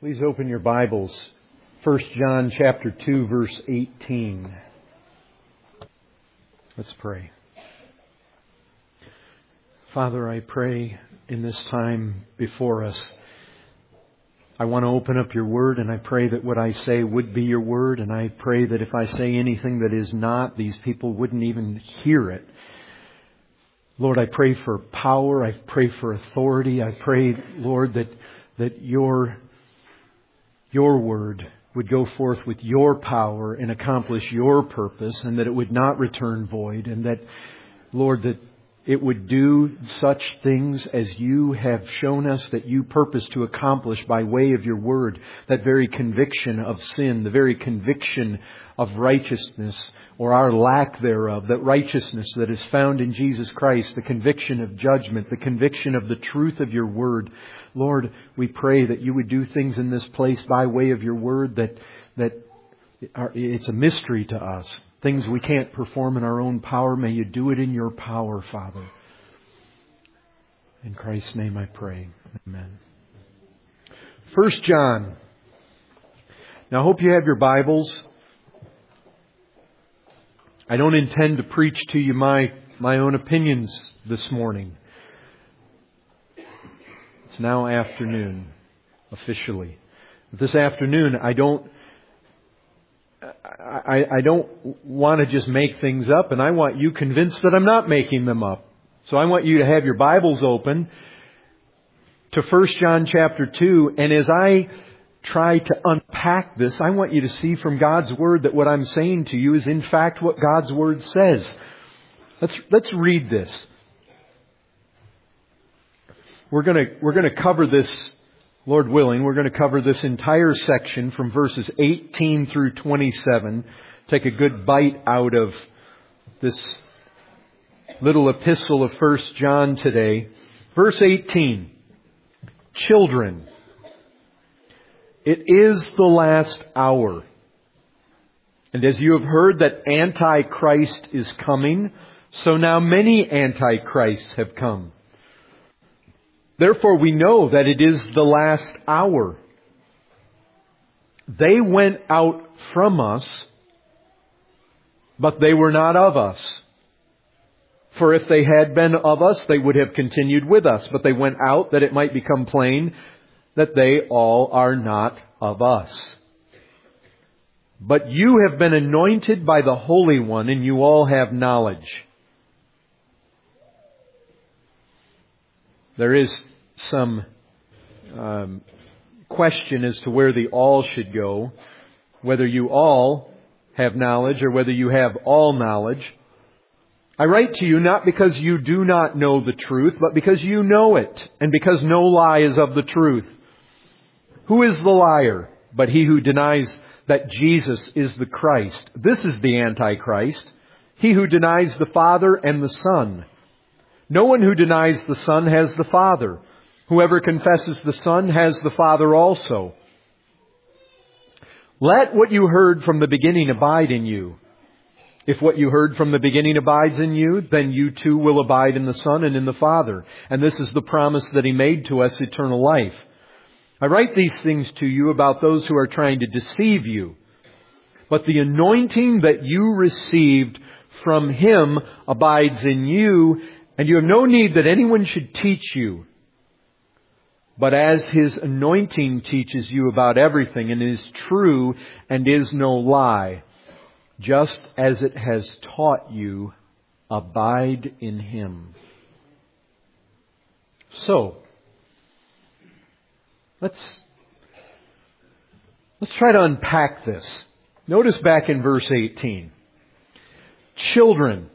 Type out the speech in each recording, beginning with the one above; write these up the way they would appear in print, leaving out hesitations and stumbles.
Please open your Bibles. 1 John chapter 2, verse 18. Let's pray. Father, I pray in this time before us, I want to open up your Word, and I pray that what I say would be your Word, and I pray that if I say anything that is not, these people wouldn't even hear it. Lord, I pray for power. I pray for authority. I pray, Lord, that your Word would go forth with your power and accomplish your purpose, and that it would not return void, and that, Lord, that it would do such things as you have shown us that you purpose to accomplish by way of your Word. That very conviction of sin, the very conviction of righteousness or our lack thereof, that righteousness that is found in Jesus Christ, the conviction of judgment, the conviction of the truth of your Word. Lord, we pray that you would do things in this place by way of your Word that it's a mystery to us. Things we can't perform in our own power. May you do it in your power, Father. In Christ's name I pray. Amen. 1 John. Now I hope you have your Bibles. I don't intend to preach to you my own opinions this morning. It's now afternoon, officially. But this afternoon, I don't want to just make things up, and I want you convinced that I'm not making them up. So I want you to have your Bibles open to 1 John chapter 2, and as I try to unpack this, I want you to see from God's Word that what I'm saying to you is in fact what God's Word says. Let's read this. We're going to cover this, Lord willing, we're going to cover this entire section from verses 18 through 27. Take a good bite out of this little epistle of 1 John today. Verse 18. Children, it is the last hour. And as you have heard that Antichrist is coming, so now many Antichrists have come. Therefore we know that it is the last hour. They went out from us, but they were not of us. For if they had been of us, they would have continued with us. But they went out that it might become plain that they all are not of us. But you have been anointed by the Holy One, and you all have knowledge. There is some question as to where the all should go. Whether you all have knowledge or whether you have all knowledge. I write to you not because you do not know the truth, but because you know it, and because no lie is of the truth. Who is the liar but he who denies that Jesus is the Christ? This is the Antichrist, he who denies the Father and the Son. No one who denies the Son has the Father. Whoever confesses the Son has the Father also. Let what you heard from the beginning abide in you. If what you heard from the beginning abides in you, then you too will abide in the Son and in the Father. And this is the promise that He made to us, eternal life. I write these things to you about those who are trying to deceive you. But the anointing that you received from Him abides in you, and you have no need that anyone should teach you. But as His anointing teaches you about everything and is true and is no lie, just as it has taught you, abide in Him. So, let's try to unpack this. Notice back in verse 18. Children,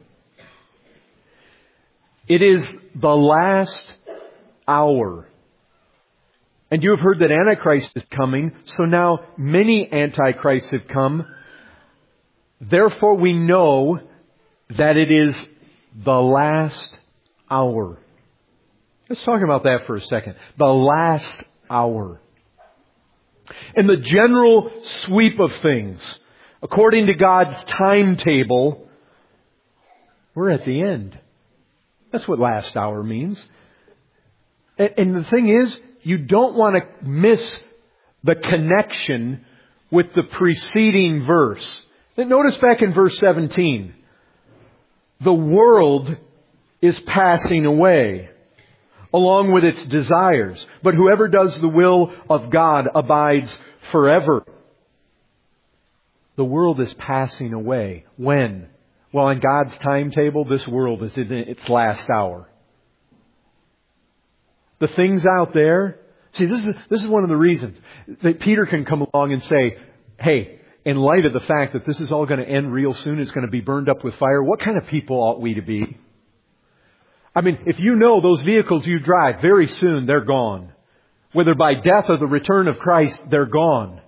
it is the last hour. And you have heard that Antichrist is coming, so now many Antichrists have come. Therefore we know that it is the last hour. Let's talk about that for a second. The last hour. In the general sweep of things, according to God's timetable, we're at the end. That's what last hour means. And the thing is, you don't want to miss the connection with the preceding verse. Then notice back in verse 17. The world is passing away, along with its desires. But whoever does the will of God abides forever. The world is passing away. When? Well, on God's timetable, this world is in its last hour. The things out there, see, this is one of the reasons that Peter can come along and say, hey, in light of the fact that this is all going to end real soon, it's going to be burned up with fire, what kind of people ought we to be? I mean, if you know those vehicles you drive, very soon they're gone. Whether by death or the return of Christ, they're gone.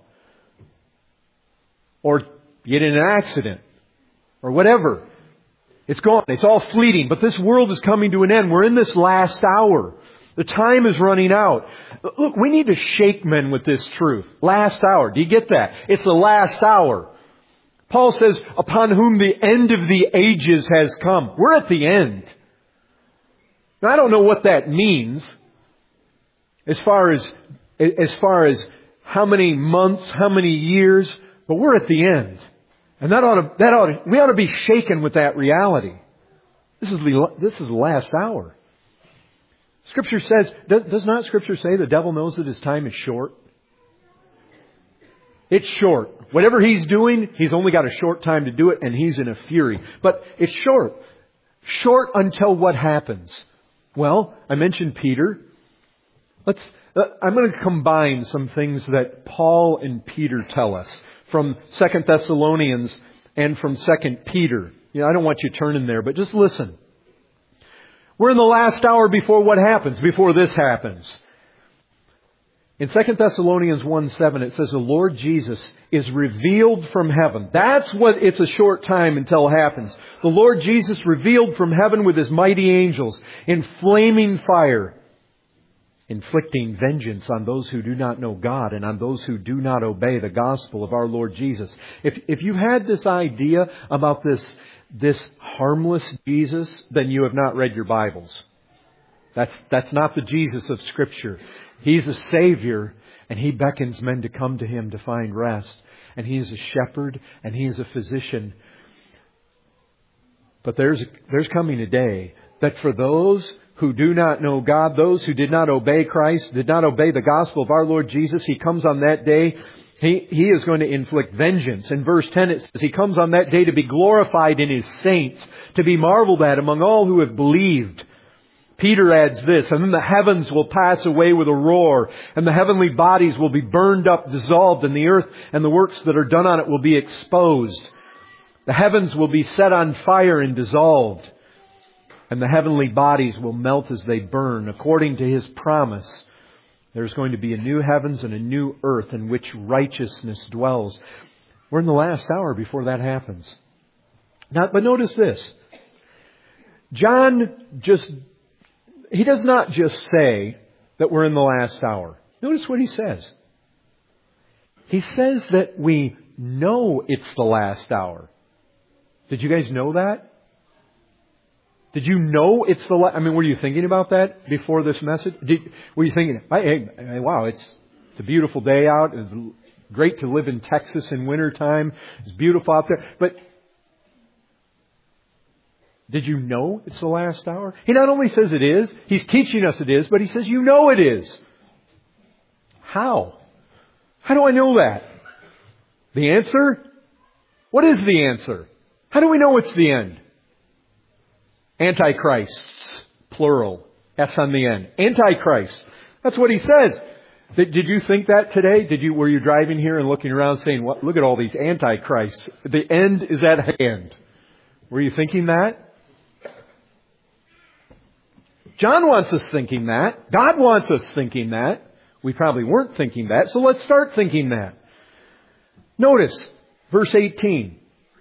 Or you get in an accident. Or whatever. It's gone. It's all fleeting. But this world is coming to an end. We're in this last hour. The time is running out. Look, we need to shake men with this truth. Last hour. Do you get that? It's the last hour. Paul says, upon whom the end of the ages has come. We're at the end. Now, I don't know what that means as far as how many months, how many years, but we're at the end. And we ought to be shaken with that reality. This is the last hour. Scripture says, does not Scripture say the devil knows that his time is short? It's short. Whatever he's doing, he's only got a short time to do it, and he's in a fury. But it's short. Short until what happens? Well, I mentioned Peter. I'm going to combine some things that Paul and Peter tell us from 2 Thessalonians and from 2 Peter. I don't want you turning there, but just listen. We're in the last hour before what happens, before this happens. In 2 Thessalonians 1:7, it says the Lord Jesus is revealed from heaven. That's what it's a short time until it happens. The Lord Jesus revealed from heaven with His mighty angels in flaming fire, inflicting vengeance on those who do not know God and on those who do not obey the gospel of our Lord Jesus. If you had this idea about this harmless Jesus, then you have not read your Bibles. That's not the Jesus of Scripture. He's a Savior, and He beckons men to come to Him to find rest. And He is a shepherd, and He is a physician. But there's coming a day that for those who do not know God, those who did not obey Christ, did not obey the gospel of our Lord Jesus, He comes on that day. He is going to inflict vengeance. In verse 10 it says, He comes on that day to be glorified in His saints, to be marveled at among all who have believed. Peter adds this, and then the heavens will pass away with a roar, and the heavenly bodies will be burned up, dissolved, and the earth and the works that are done on it will be exposed. The heavens will be set on fire and dissolved, and the heavenly bodies will melt as they burn. According to His promise, there's going to be a new heavens and a new earth in which righteousness dwells. We're in the last hour before that happens. Now, but notice this. John he does not just say that we're in the last hour. Notice what he says. He says that we know it's the last hour. Did you guys know that? Did you know it's the last? I mean, were you thinking about that before this message? Were you thinking, hey, wow, it's a beautiful day out. It's great to live in Texas in wintertime. It's beautiful out there. But did you know it's the last hour? He not only says it is, He's teaching us it is, but He says you know it is. How? How do I know that? The answer? What is the answer? How do we know it's the end? Antichrists, plural, S on the end. Antichrist. That's what He says. Did you think that today? Were you driving here and looking around saying, look at all these antichrists. The end is at hand. Were you thinking that? John wants us thinking that. God wants us thinking that. We probably weren't thinking that, so let's start thinking that. Notice, verse 18.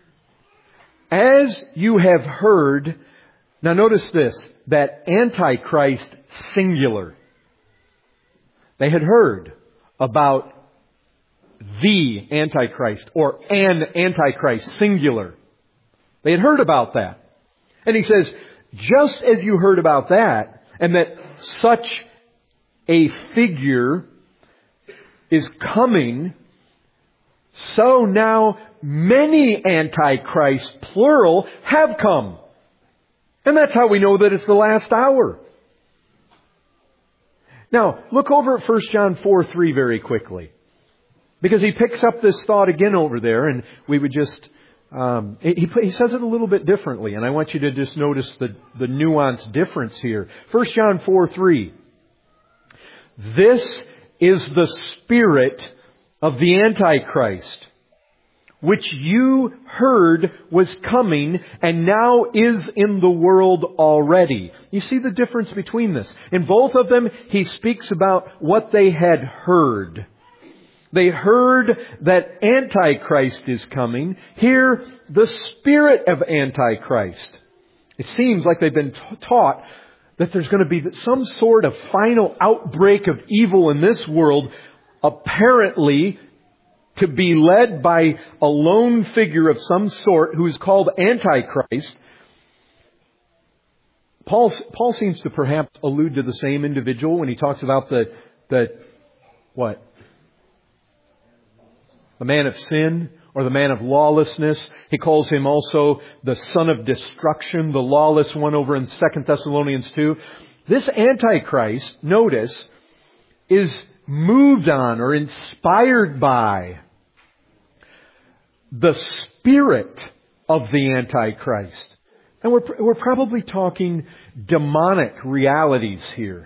As you have heard, now notice this, that Antichrist singular. They had heard about the Antichrist or an Antichrist singular. They had heard about that. And he says, just as you heard about that, and that such a figure is coming, so now many antichrists, plural, have come. And that's how we know that it's the last hour. Now, look over at 1 John 4:3 very quickly. Because he picks up this thought again over there, and we would just... he says it a little bit differently, and I want you to just notice the nuanced difference here. 1 John 4:3. This is the spirit of the Antichrist, which you heard was coming and now is in the world already. You see the difference between this. In both of them, he speaks about what they had heard. They heard that Antichrist is coming. Here, the spirit of Antichrist. It seems like they've been taught that there's going to be some sort of final outbreak of evil in this world, apparently to be led by a lone figure of some sort who is called Antichrist. Paul seems to perhaps allude to the same individual when he talks about the man of sin or the man of lawlessness. He calls him also the son of destruction, the lawless one over in 2 Thessalonians 2. This Antichrist, notice, is moved on or inspired by the spirit of the Antichrist. And we're probably talking demonic realities here.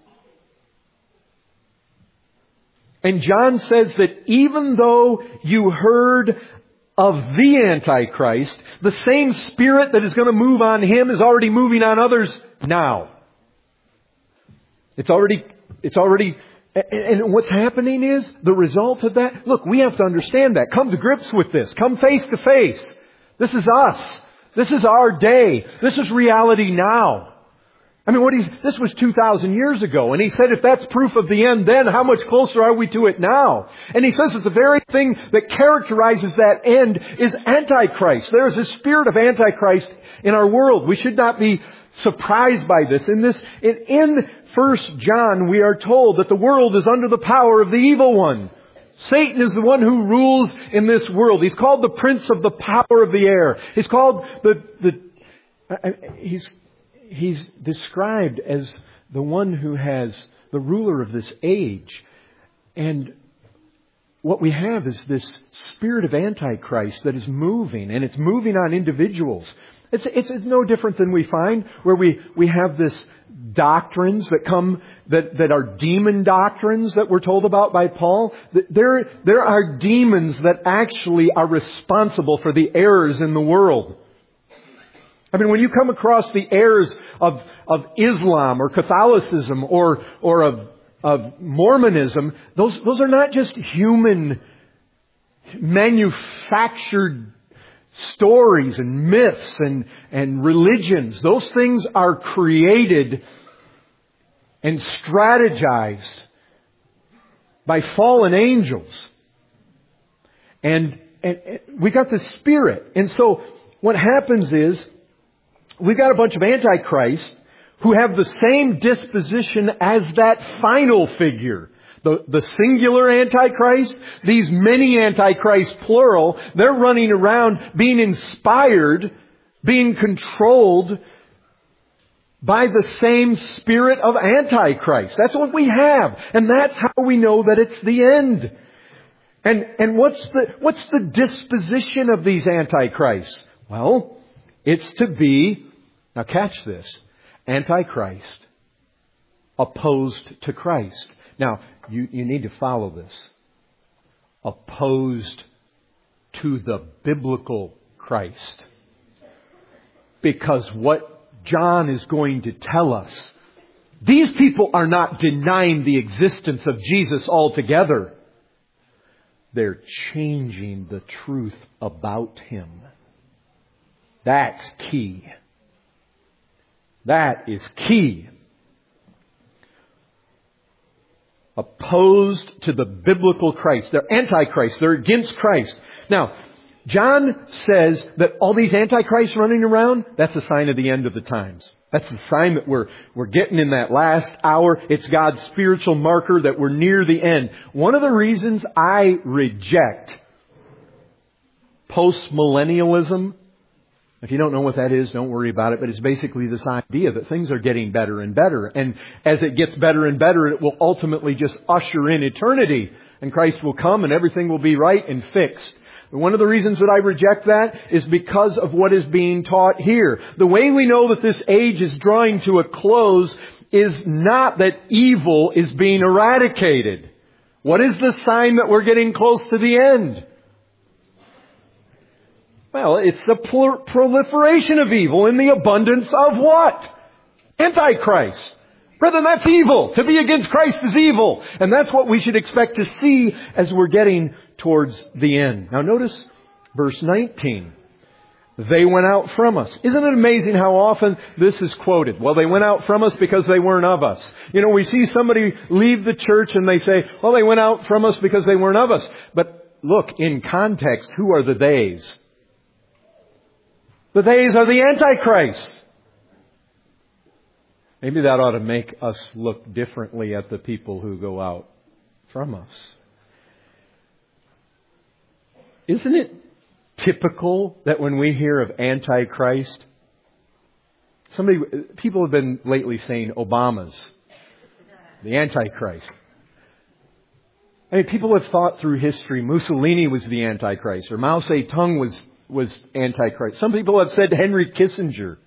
And John says that even though you heard of the Antichrist, the same spirit that is going to move on him is already moving on others now. It's already, and what's happening is the result of that. Look, we have to understand that. Come to grips with this. Come face to face. This is us. This is our day. This is reality now. I mean, this was 2,000 years ago. And he said, if that's proof of the end, then how much closer are we to it now? And he says that the very thing that characterizes that end is Antichrist. There is a spirit of Antichrist in our world. We should not be surprised by this. In 1 John, we are told that the world is under the power of the evil one. Satan is the one who rules in this world. He's called the prince of the power of the air. He's called He's described as the one who has the ruler of this age. And what we have is this spirit of Antichrist that is moving, and it's moving on individuals. It's no different than we find where we have this doctrines that come, that are demon doctrines that we're told about by Paul. There are demons that actually are responsible for the errors in the world. I mean, when you come across the errors of Islam or Catholicism or of Mormonism, those are not just human manufactured stories and myths and religions. Those things are created and strategized by fallen angels. And we got the spirit. And so what happens is, we've got a bunch of antichrists who have the same disposition as that final figure. The singular antichrist, these many antichrists, plural, they're running around being inspired, being controlled by the same spirit of Antichrist. That's what we have. And that's how we know that it's the end. And what's the disposition of these antichrists? Well, it's to be, now catch this, Antichrist opposed to Christ. Now, you need to follow this. Opposed to the biblical Christ. Because what John is going to tell us, these people are not denying the existence of Jesus altogether. They're changing the truth about Him. That's key. That is key. Opposed to the biblical Christ. They're antichrist. They're against Christ. Now, John says that all these antichrists running around, that's a sign of the end of the times. That's the sign that we're getting in that last hour. It's God's spiritual marker that we're near the end. One of the reasons I reject postmillennialism, if you don't know what that is, don't worry about it, but it's basically this idea that things are getting better and better. And as it gets better and better, it will ultimately just usher in eternity. And Christ will come and everything will be right and fixed. One of the reasons that I reject that is because of what is being taught here. The way we know that this age is drawing to a close is not that evil is being eradicated. What is the sign that we're getting close to the end? Well, it's the proliferation of evil in the abundance of what? Antichrist. Brethren, that's evil. To be against Christ is evil. And that's what we should expect to see as we're getting towards the end. Now notice verse 19. They went out from us. Isn't it amazing how often this is quoted? Well, they went out from us because they weren't of us. You know, we see somebody leave the church and they say, well, they went out from us because they weren't of us. But look, in context, who are the theys? The theys are the Antichrist. Maybe that ought to make us look differently at the people who go out from us. Isn't it typical that when we hear of Antichrist, people have been lately saying Obama's the Antichrist. I mean, people have thought through history Mussolini was the Antichrist, or Mao Zedong was Antichrist. Some people have said Henry Kissinger.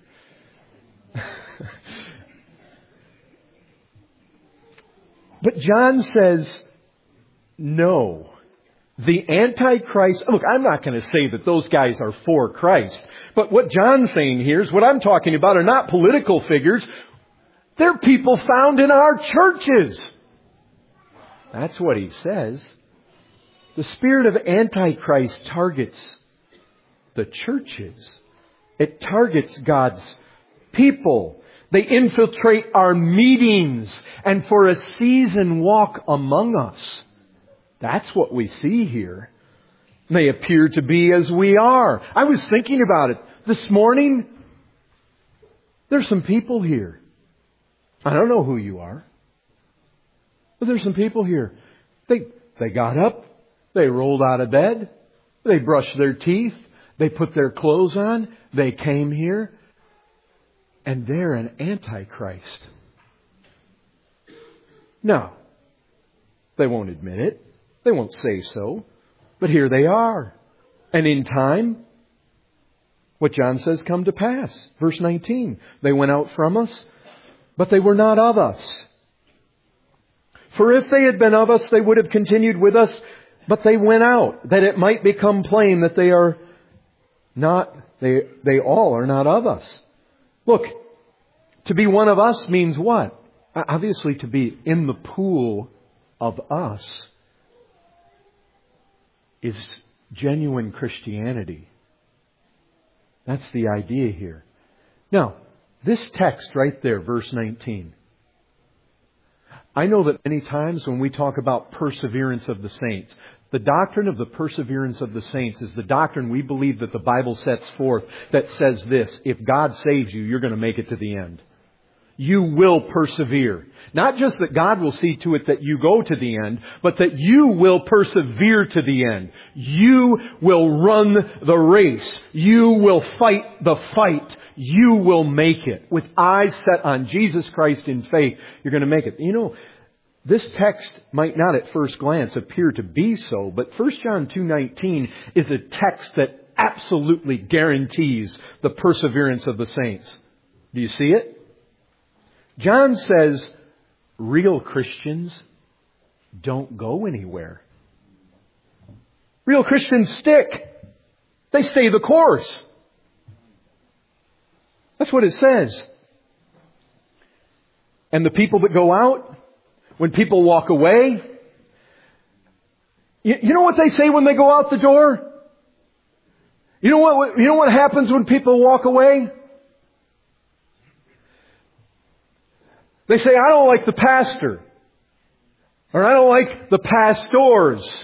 But John says, no. The Antichrist, look, I'm not going to say that those guys are for Christ. But what John's saying here is what I'm talking about are not political figures. They're people found in our churches. That's what he says. The spirit of Antichrist targets the churches. It targets God's people. They infiltrate our meetings and for a season walk among us. That's what we see here. They appear to be as we are. I was thinking about it this morning. There's some people here. I don't know who you are. But there's some people here. They got up. They rolled out of bed. They brushed their teeth. They put their clothes on. They came here. And they're an Antichrist. No. They won't admit it. They won't say so. But here they are. And in time, what John says come to pass. Verse 19. They went out from us, but they were not of us. For if they had been of us, they would have continued with us. But they went out, that it might become plain that they are not, they all are not of us. Look, to be one of us means what? Obviously to be in the pool of us is genuine Christianity. That's the idea here. Now, this text right there, verse 19. I know that many times when we talk about perseverance of the saints, the doctrine of the perseverance of the saints is the doctrine we believe that the Bible sets forth that says this: if God saves you, you're going to make it to the end. You will persevere. Not just that God will see to it that you go to the end, but that you will persevere to the end. You will run the race. You will fight the fight. You will make it. With eyes set on Jesus Christ in faith, you're going to make it. You know, this text might not at first glance appear to be so, but 1 John 2:19 is a text that absolutely guarantees the perseverance of the saints. Do you see it? John says real Christians don't go anywhere. Real Christians stick. They stay the course. That's what it says. And the people that go out, when people walk away, you know what they say when they go out the door? You know what happens when people walk away? They say, I don't like the pastor. Or I don't like the pastors.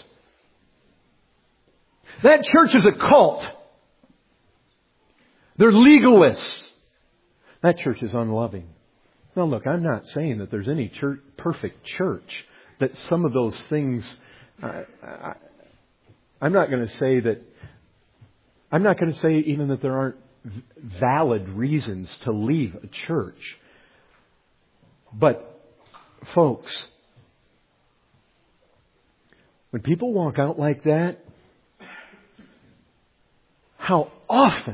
That church is a cult. They're legalists. That church is unloving. Now look, I'm not saying that there's any perfect church, that some of those things, I'm not going to say even that there aren't valid reasons to leave a church. But folks, when people walk out like that, how often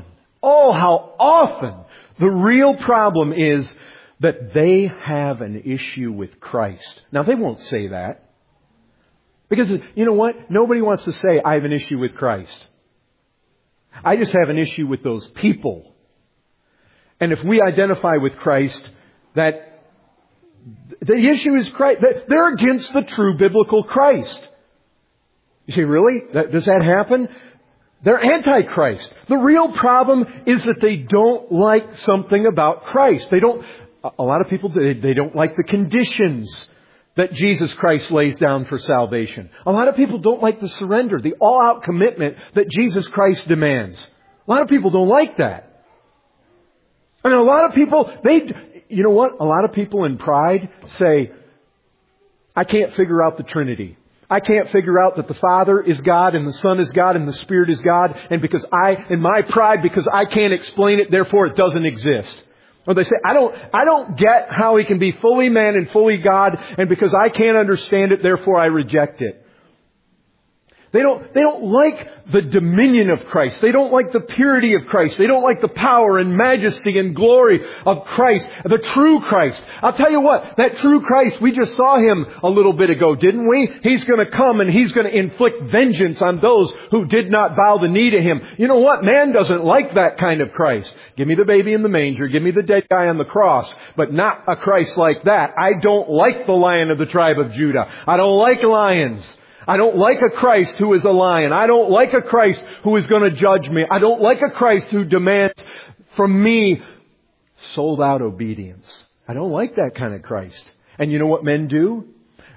the real problem is that they have an issue with Christ. Now, they won't say that. Because, you know what? Nobody wants to say, I have an issue with Christ. I just have an issue with those people. And if we identify with Christ, that the issue is Christ. They're against the true biblical Christ. You say, really? Does that happen? They're anti-Christ. The real problem is that they don't like something about Christ. A lot of people, they don't like the conditions that Jesus Christ lays down for salvation. A lot of people don't like the surrender, the all-out commitment that Jesus Christ demands. A lot of people don't like that. And a lot of people, you know what? A lot of people in pride say, I can't figure out the Trinity. I can't figure out that the Father is God and the Son is God and the Spirit is God. And in my pride, because I can't explain it, therefore it doesn't exist. Or they say, I don't get how He can be fully man and fully God, and because I can't understand it, therefore I reject it. They don't like the dominion of Christ. They don't like the purity of Christ. They don't like the power and majesty and glory of Christ, the true Christ. I'll tell you what, that true Christ, we just saw Him a little bit ago, didn't we? He's going to come and He's going to inflict vengeance on those who did not bow the knee to Him. You know what? Man doesn't like that kind of Christ. Give me the baby in the manger. Give me the dead guy on the cross. But not a Christ like that. I don't like the Lion of the tribe of Judah. I don't like lions. I don't like a Christ who is a lion. I don't like a Christ who is going to judge me. I don't like a Christ who demands from me sold out obedience. I don't like that kind of Christ. And you know what men do?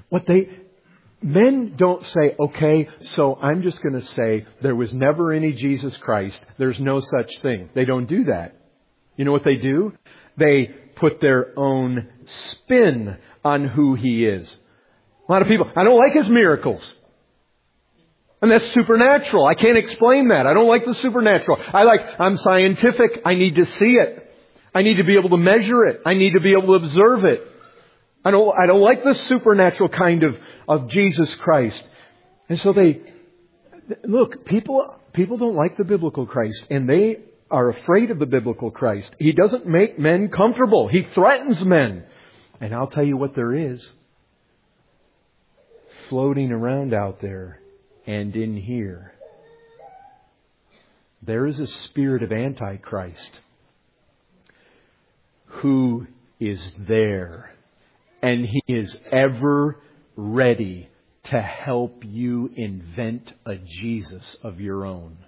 Men don't say, okay, so I'm just going to say there was never any Jesus Christ. There's no such thing. They don't do that. You know what they do? They put their own spin on who He is. A lot of people, I don't like His miracles. And that's supernatural. I can't explain that. I don't like the supernatural. I'm scientific. I need to see it. I need to be able to measure it. I need to be able to observe it. I don't like the supernatural kind of Jesus Christ. And so people don't like the biblical Christ, and they are afraid of the biblical Christ. He doesn't make men comfortable. He threatens men. And I'll tell you what there is. Floating around out there and in here, there is a spirit of Antichrist who is there, and he is ever ready to help you invent a Jesus of your own,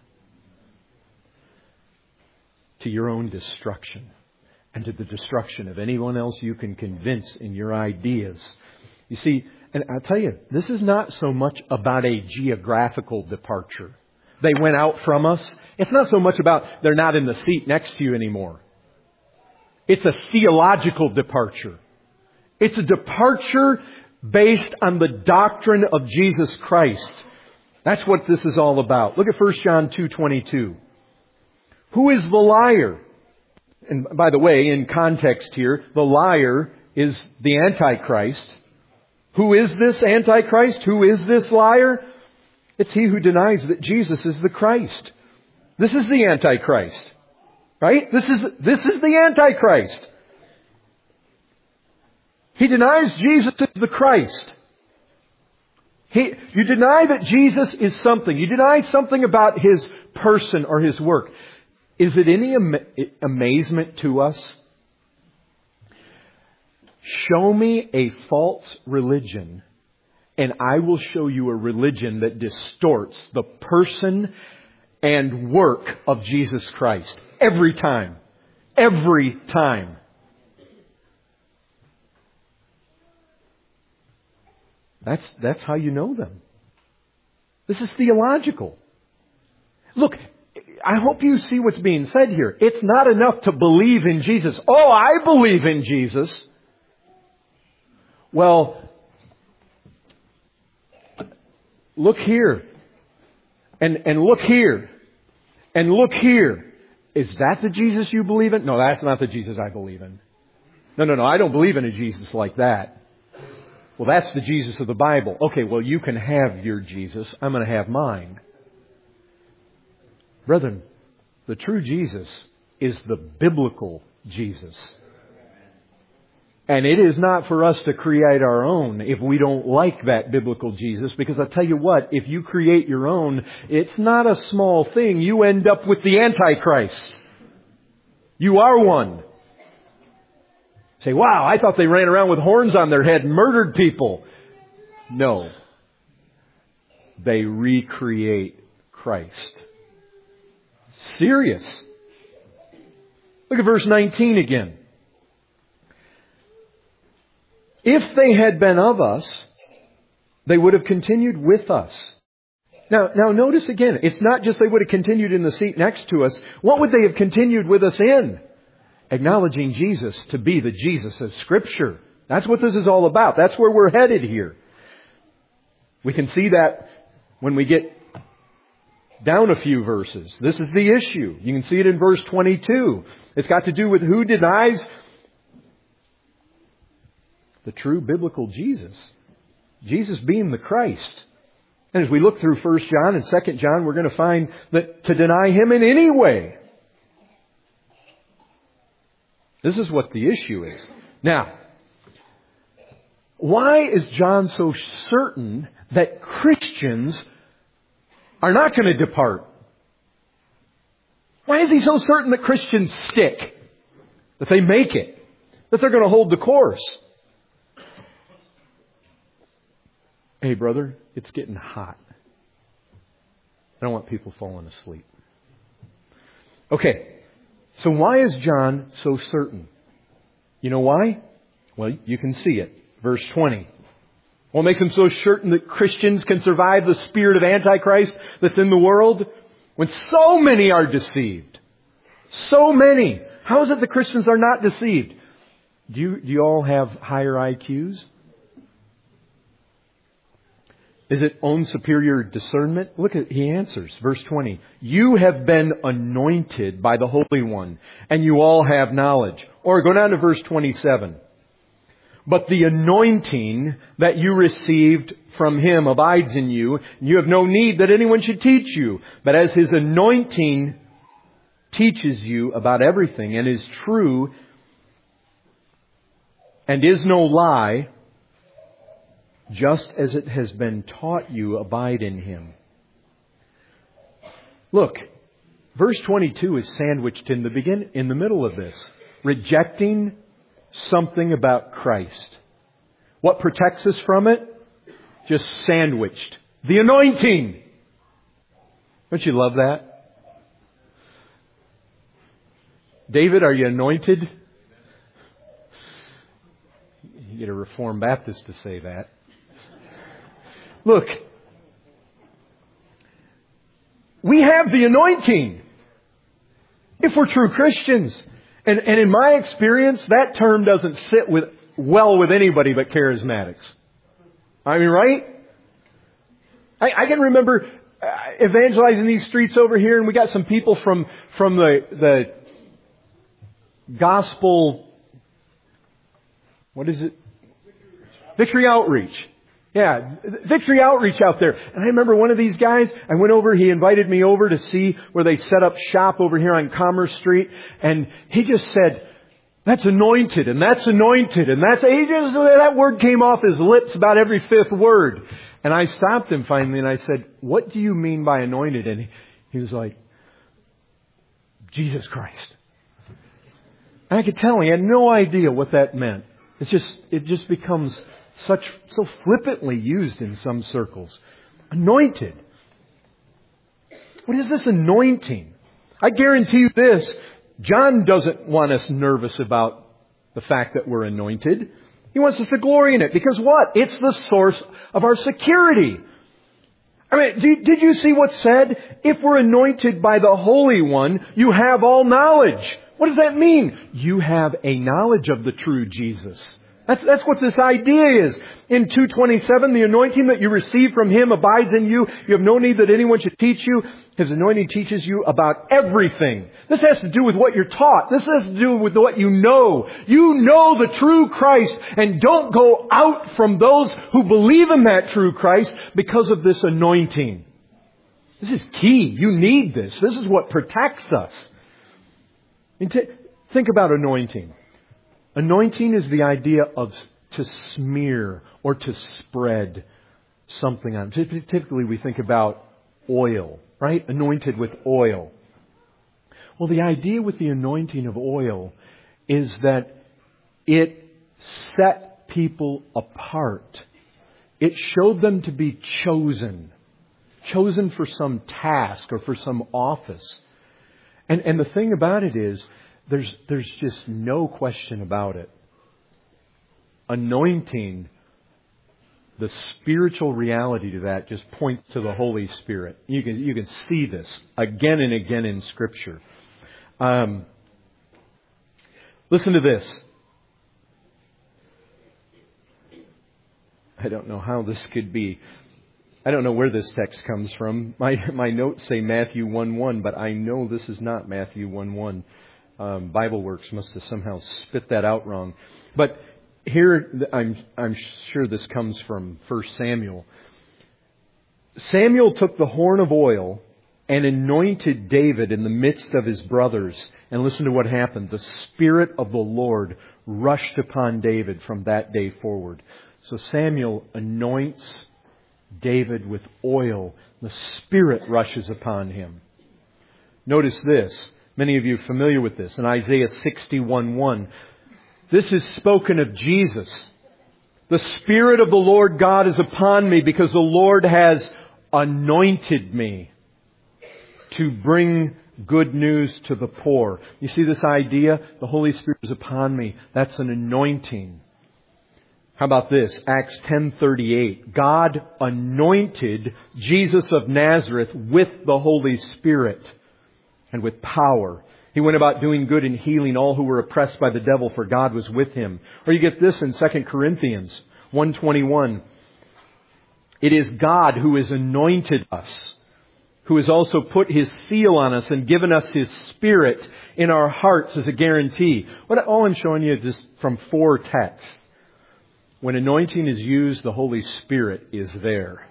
to your own destruction and to the destruction of anyone else you can convince in your ideas. You see, and I'll tell you, this is not so much about a geographical departure. They went out from us. It's not so much about they're not in the seat next to you anymore. It's a theological departure. It's a departure based on the doctrine of Jesus Christ. That's what this is all about. Look at 1 John 2:22. Who is the liar? And by the way, in context here, the liar is the Antichrist. Who is this Antichrist? Who is this liar? It's he who denies that Jesus is the Christ. This is the Antichrist. Right? This is the Antichrist. He denies Jesus is the Christ. You deny that Jesus is something. You deny something about His person or His work. Is it any amazement to us? Show me a false religion, and I will show you a religion that distorts the person and work of Jesus Christ. Every time. Every time. That's how you know them. This is theological. Look, I hope you see what's being said here. It's not enough to believe in Jesus. Oh, I believe in Jesus. Well, look here. And look here. And look here. Is that the Jesus you believe in? No, that's not the Jesus I believe in. No, I don't believe in a Jesus like that. Well, that's the Jesus of the Bible. Okay, well, you can have your Jesus. I'm going to have mine. Brethren, the true Jesus is the biblical Jesus. And it is not for us to create our own if we don't like that biblical Jesus. Because I'll tell you what, if you create your own, it's not a small thing. You end up with the Antichrist. You are one. Say, wow, I thought they ran around with horns on their head and murdered people. No. They recreate Christ. Serious. Look at verse 19 again. If they had been of us, they would have continued with us. Now notice again, it's not just they would have continued in the seat next to us. What would they have continued with us in? Acknowledging Jesus to be the Jesus of Scripture. That's what this is all about. That's where we're headed here. We can see that when we get down a few verses. This is the issue. You can see it in verse 22. It's got to do with who denies the true biblical Jesus. Jesus being the Christ. And as we look through 1 John and 2 John, we're going to find that to deny Him in any way. This is what the issue is. Now, why is John so certain that Christians are not going to depart? Why is he so certain that Christians stick? That they make it? That they're going to hold the course? Hey, brother, it's getting hot. I don't want people falling asleep. Okay, so why is John so certain? You know why? Well, you can see it. Verse 20. What makes him so certain that Christians can survive the spirit of Antichrist that's in the world? When so many are deceived. So many. How is it the Christians are not deceived? Do you all have higher IQs? Is it own superior discernment? Look at, he answers, verse 20. You have been anointed by the Holy One, and you all have knowledge. Or go down to verse 27. But the anointing that you received from Him abides in you, and you have no need that anyone should teach you. But as His anointing teaches you about everything and is true and is no lie, just as it has been taught you, abide in Him. Look, verse 22 is sandwiched in the middle of this. Rejecting something about Christ. What protects us from it? Just sandwiched. The anointing. Don't you love that? David, are you anointed? You get a Reformed Baptist to say that. Look, we have the anointing if we're true Christians. And in my experience, that term doesn't sit well with anybody but charismatics. I mean, right? I can remember evangelizing these streets over here, and we got some people from the gospel, what is it? Victory Outreach. Yeah, Victory Outreach out there. And I remember one of these guys, I went over, he invited me over to see where they set up shop over here on Commerce Street. And he just said, that's anointed, and that's anointed, and that's, that word came off his lips about every fifth word. And I stopped him finally and I said, what do you mean by anointed? And he was like, Jesus Christ. And I could tell he had no idea what that meant. It just becomes so flippantly used in some circles. Anointed. What is this anointing? I guarantee you this. John doesn't want us nervous about the fact that we're anointed. He wants us to glory in it. Because what? It's the source of our security. I mean, did you see what's said? If we're anointed by the Holy One, you have all knowledge. What does that mean? You have a knowledge of the true Jesus. That's what this idea is. In 2:27, the anointing that you receive from Him abides in you. You have no need that anyone should teach you. His anointing teaches you about everything. This has to do with what you're taught. This has to do with what you know. You know the true Christ, and don't go out from those who believe in that true Christ because of this anointing. This is key. You need this. This is what protects us. Think about anointing. Anointing is the idea of to smear or to spread something on. Typically we think about oil, right? Anointed with oil. Well, the idea with the anointing of oil is that it set people apart. It showed them to be chosen for some task or for some office. And the thing about it is, there's just no question about it. Anointing, the spiritual reality to that just points to the Holy Spirit. You can see this again and again in Scripture. Listen to this. I don't know how this could be. I don't know where this text comes from. My notes say Matthew 1:1, but I know this is not Matthew 1:1. BibleWorks must have somehow spit that out wrong. But here, I'm sure this comes from 1 Samuel. Samuel took the horn of oil and anointed David in the midst of his brothers. And listen to what happened. The Spirit of the Lord rushed upon David from that day forward. So Samuel anoints David with oil. The Spirit rushes upon him. Notice this. Many of you are familiar with this. In Isaiah 61:1, this is spoken of Jesus. The Spirit of the Lord God is upon me because the Lord has anointed me to bring good news to the poor. You see this idea? The Holy Spirit is upon me. That's an anointing. How about this? Acts 10:38. God anointed Jesus of Nazareth with the Holy Spirit and with power. He went about doing good and healing all who were oppressed by the devil, for God was with him. Or you get this in 2 Corinthians 1:21. It is God who has anointed us, who has also put His seal on us and given us His Spirit in our hearts as a guarantee. All I'm showing you is just from 4 texts. When anointing is used, the Holy Spirit is there.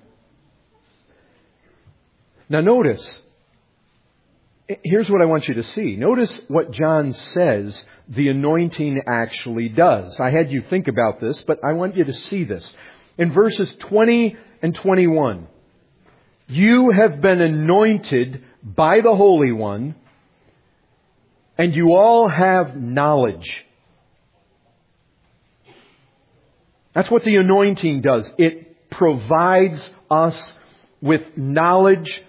Now notice, here's what I want you to see. Notice what John says the anointing actually does. I had you think about this, but I want you to see this. In verses 20 and 21, you have been anointed by the Holy One, and you all have knowledge. That's what the anointing does. It provides us with knowledge.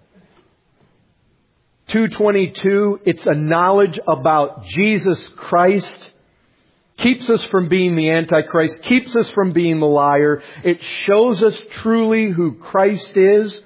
2:22, it's a knowledge about Jesus Christ. Keeps us from being the Antichrist. Keeps us from being the liar. It shows us truly who Christ is.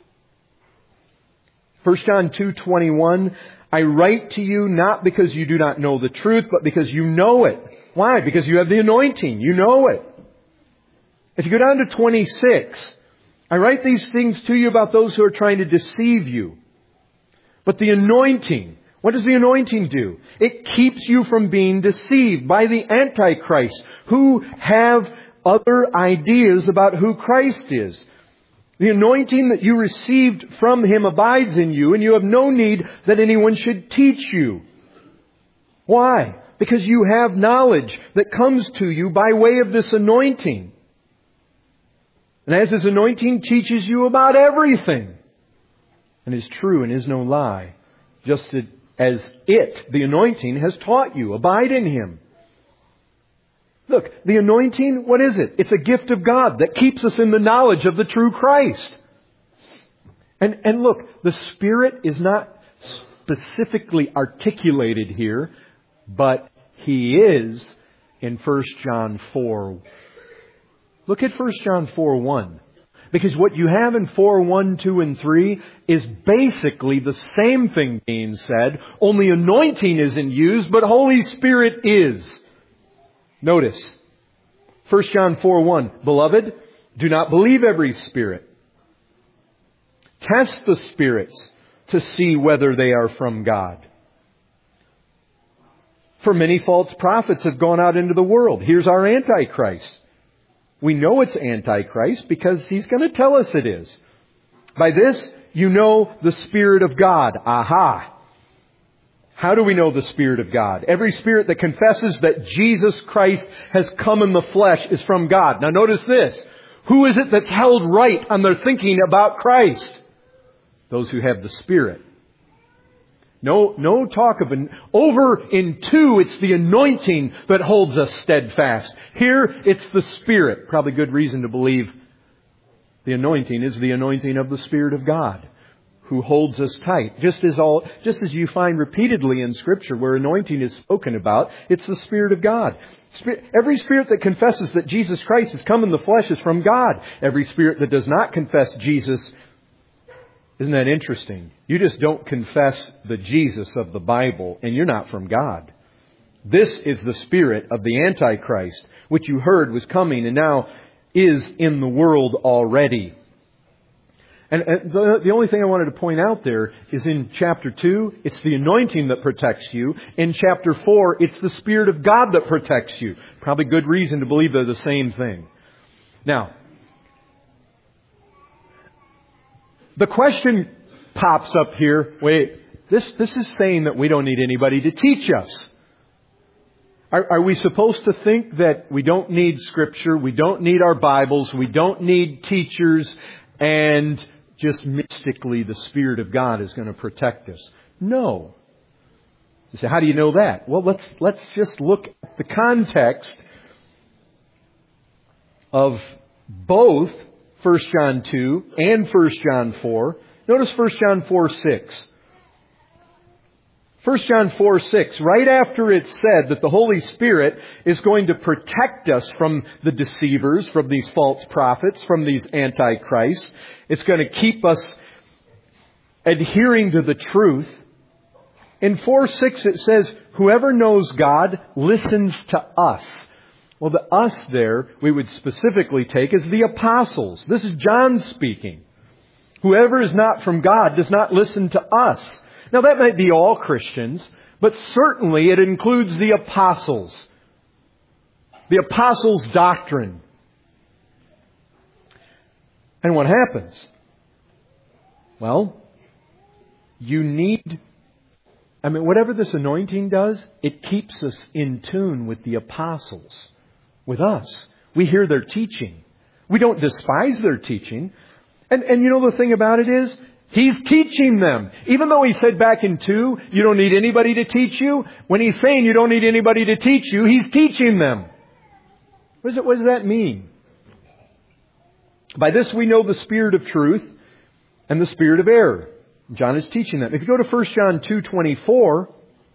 1 John 2:21, I write to you not because you do not know the truth, but because you know it. Why? Because you have the anointing. You know it. If you go down to 26, I write these things to you about those who are trying to deceive you. But the anointing, what does the anointing do? It keeps you from being deceived by the Antichrist, who have other ideas about who Christ is. The anointing that you received from Him abides in you, and you have no need that anyone should teach you. Why? Because you have knowledge that comes to you by way of this anointing. And as His anointing teaches you about everything, and is true and is no lie, just as the anointing, has taught you. Abide in Him. Look, the anointing, what is it? It's a gift of God that keeps us in the knowledge of the true Christ. And look, the Spirit is not specifically articulated here, but He is in 1 John 4. Look at 1 John 4:1. Because what you have in 4:1, 2, and 3 is basically the same thing being said, only anointing isn't used, but Holy Spirit is. Notice, 1 John 4:1, Beloved, do not believe every spirit. Test the spirits to see whether they are from God. For many false prophets have gone out into the world. Here's our Antichrist. We know it's Antichrist because he's going to tell us it is. By this, you know the Spirit of God. Aha! How do we know the Spirit of God? Every spirit that confesses that Jesus Christ has come in the flesh is from God. Now notice this. Who is it that's held right on their thinking about Christ? Those who have the Spirit. No talk of over in 2, it's the anointing that holds us steadfast. Here, it's the Spirit. Probably good reason to believe the anointing is the anointing of the Spirit of God, who holds us tight. Just as you find repeatedly in Scripture where anointing is spoken about, it's the Spirit of God. Every spirit that confesses that Jesus Christ has come in the flesh is from God. Every spirit that does not confess Jesus, isn't that interesting? You just don't confess the Jesus of the Bible, and you're not from God. This is the spirit of the Antichrist, which you heard was coming and now is in the world already. And the only thing I wanted to point out there is in chapter 2, it's the anointing that protects you. In chapter 4, it's the Spirit of God that protects you. Probably good reason to believe they're the same thing. Now, the question pops up here, wait, this is saying that we don't need anybody to teach us. Are we supposed to think that we don't need Scripture, we don't need our Bibles, we don't need teachers, and just mystically the Spirit of God is going to protect us? No. You say, how do you know that? Well, let's just look at the context of both 1 John 2 and 1 John 4. Notice 1 John 4:6. 1 John 4:6, right after it said that the Holy Spirit is going to protect us from the deceivers, from these false prophets, from these antichrists. It's going to keep us adhering to the truth. In 4:6 it says, whoever knows God listens to us. Well, the us there we would specifically take as the apostles. This is John speaking. Whoever is not from God does not listen to us. Now that might be all Christians, but certainly it includes the apostles. The apostles' doctrine. And what happens? Well, whatever this anointing does, it keeps us in tune with the apostles, with us. We hear their teaching. We don't despise their teaching. And you know the thing about it is, He's teaching them. Even though He said back in 2, you don't need anybody to teach you, when He's saying you don't need anybody to teach you, He's teaching them. What does that mean? By this we know the spirit of truth and the spirit of error. John is teaching them. If you go to 1 John 2:24,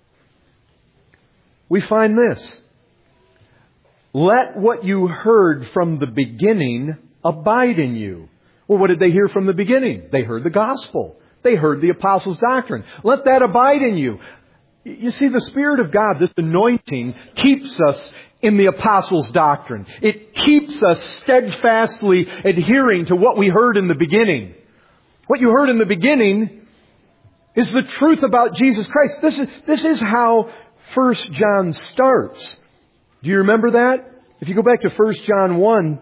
we find this. Let what you heard from the beginning abide in you. Well, what did they hear from the beginning? They heard the gospel. They heard the apostles' doctrine. Let that abide in you. You see, the Spirit of God, this anointing, keeps us in the apostles' doctrine. It keeps us steadfastly adhering to what we heard in the beginning. What you heard in the beginning is the truth about Jesus Christ. This is how 1 John starts. Do you remember that? If you go back to 1 John 1,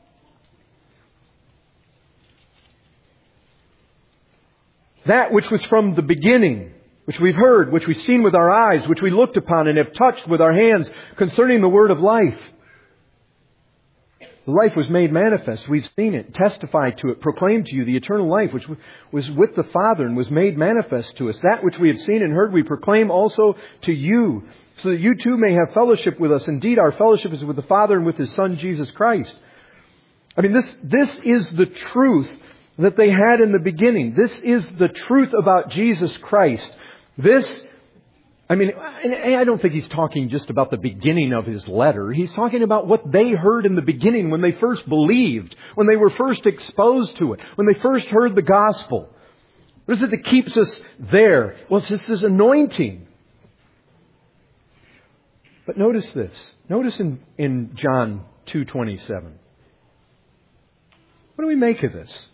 that which was from the beginning, which we've heard, which we've seen with our eyes, which we looked upon and have touched with our hands concerning the word of life. The life was made manifest. We've seen it, testified to it, proclaimed to you the eternal life, which was with the Father and was made manifest to us. That which we have seen and heard we proclaim also to you, so that you too may have fellowship with us. Indeed, our fellowship is with the Father and with His Son, Jesus Christ. This is the truth that they had in the beginning. This is the truth about Jesus Christ. This I mean, I don't think he's talking just about the beginning of his letter. He's talking about what they heard in the beginning when they first believed, when they were first exposed to it, when they first heard the gospel. What is it that keeps us there? Well, it's just this anointing. But notice this. Notice in John 2:27. What do we make of this?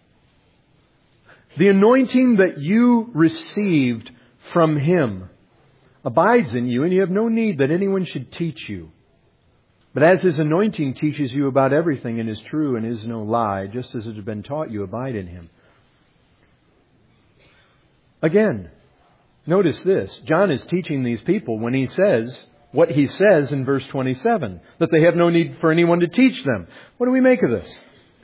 The anointing that you received from Him abides in you, and you have no need that anyone should teach you. But as His anointing teaches you about everything and is true and is no lie, just as it has been taught you, abide in Him. Again, notice this. John is teaching these people when he says what he says in verse 27, that they have no need for anyone to teach them. What do we make of this?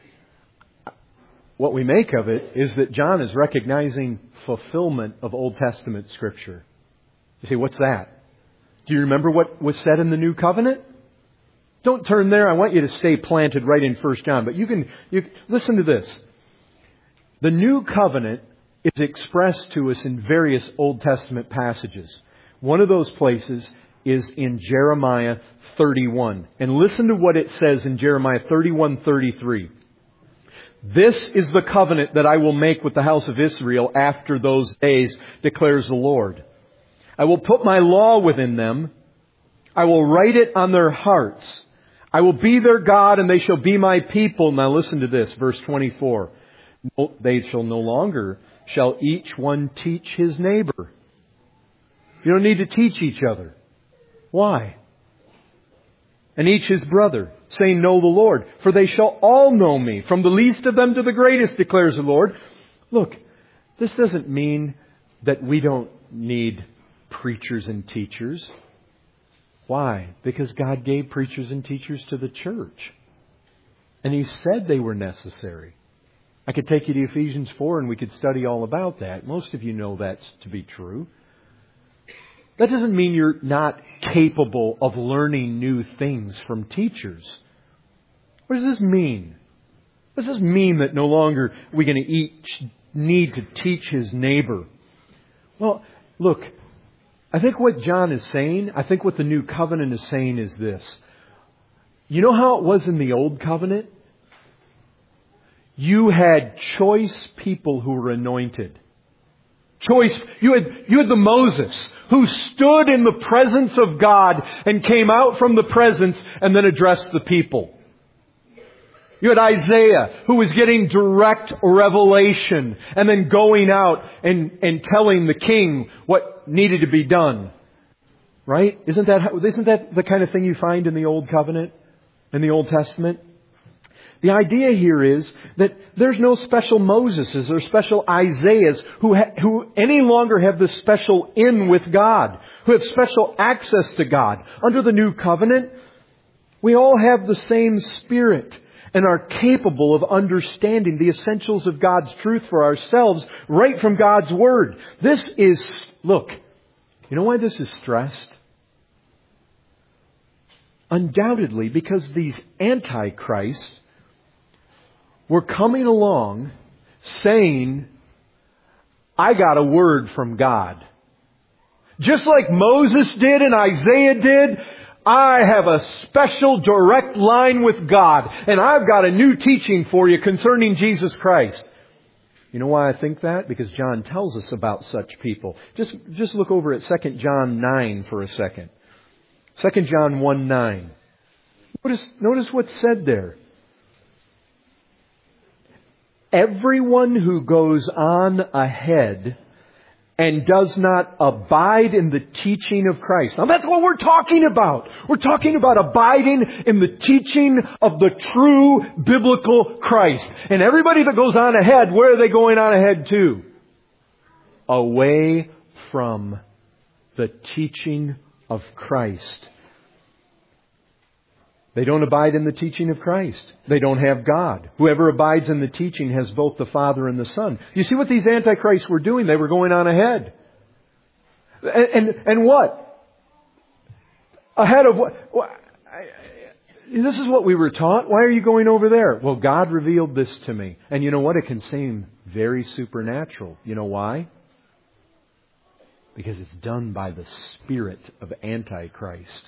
What we make of it is that John is recognizing fulfillment of Old Testament Scripture. You say, what's that? Do you remember what was said in the New Covenant? Don't turn there. I want you to stay planted right in 1 John. But you can listen to this. The New Covenant is expressed to us in various Old Testament passages. One of those places is in Jeremiah 31. And listen to what it says in Jeremiah 31:33. This is the covenant that I will make with the house of Israel after those days, declares the Lord. I will put my law within them. I will write it on their hearts. I will be their God and they shall be my people. Now listen to this, verse 24. They shall each one teach his neighbor. You don't need to teach each other. Why? And each his brother, saying, know the Lord. For they shall all know me, from the least of them to the greatest, declares the Lord. Look, this doesn't mean that we don't need preachers and teachers. Why? Because God gave preachers and teachers to the church. And He said they were necessary. I could take you to Ephesians 4 and we could study all about that. Most of you know that's to be true. That doesn't mean you're not capable of learning new things from teachers. What does this mean? What does this mean that no longer are we going to each need to teach his neighbor? Well, look, I think what John is saying, I think what the New Covenant is saying is this. You know how it was in the Old Covenant? You had choice people who were anointed. Choice. You had the Moses who stood in the presence of God and came out from the presence and then addressed the people. You had Isaiah who was getting direct revelation and then going out and telling the king what needed to be done. Right? Isn't that the kind of thing you find in the Old Covenant, in the Old Testament? The idea here is that there's no special Moseses or special Isaiahs who any longer have this special in with God, who have special access to God. Under the New Covenant, we all have the same Spirit and are capable of understanding the essentials of God's truth for ourselves right from God's Word. This is, look, you know why this is stressed? Undoubtedly because these antichrists were coming along saying, I got a word from God. Just like Moses did and Isaiah did, I have a special direct line with God. And I've got a new teaching for you concerning Jesus Christ. You know why I think that? Because John tells us about such people. Just look over at 2 John 9 for a second. 2 John 1:9. Notice what's said there. Everyone who goes on ahead and does not abide in the teaching of Christ. Now that's what we're talking about. We're talking about abiding in the teaching of the true biblical Christ. And everybody that goes on ahead, where are they going on ahead to? Away from the teaching of Christ. They don't abide in the teaching of Christ. They don't have God. Whoever abides in the teaching has both the Father and the Son. You see what these antichrists were doing? They were going on ahead. And what? Ahead of what? This is what we were taught. Why are you going over there? Well, God revealed this to me. And you know what? It can seem very supernatural. You know why? Because it's done by the spirit of Antichrist.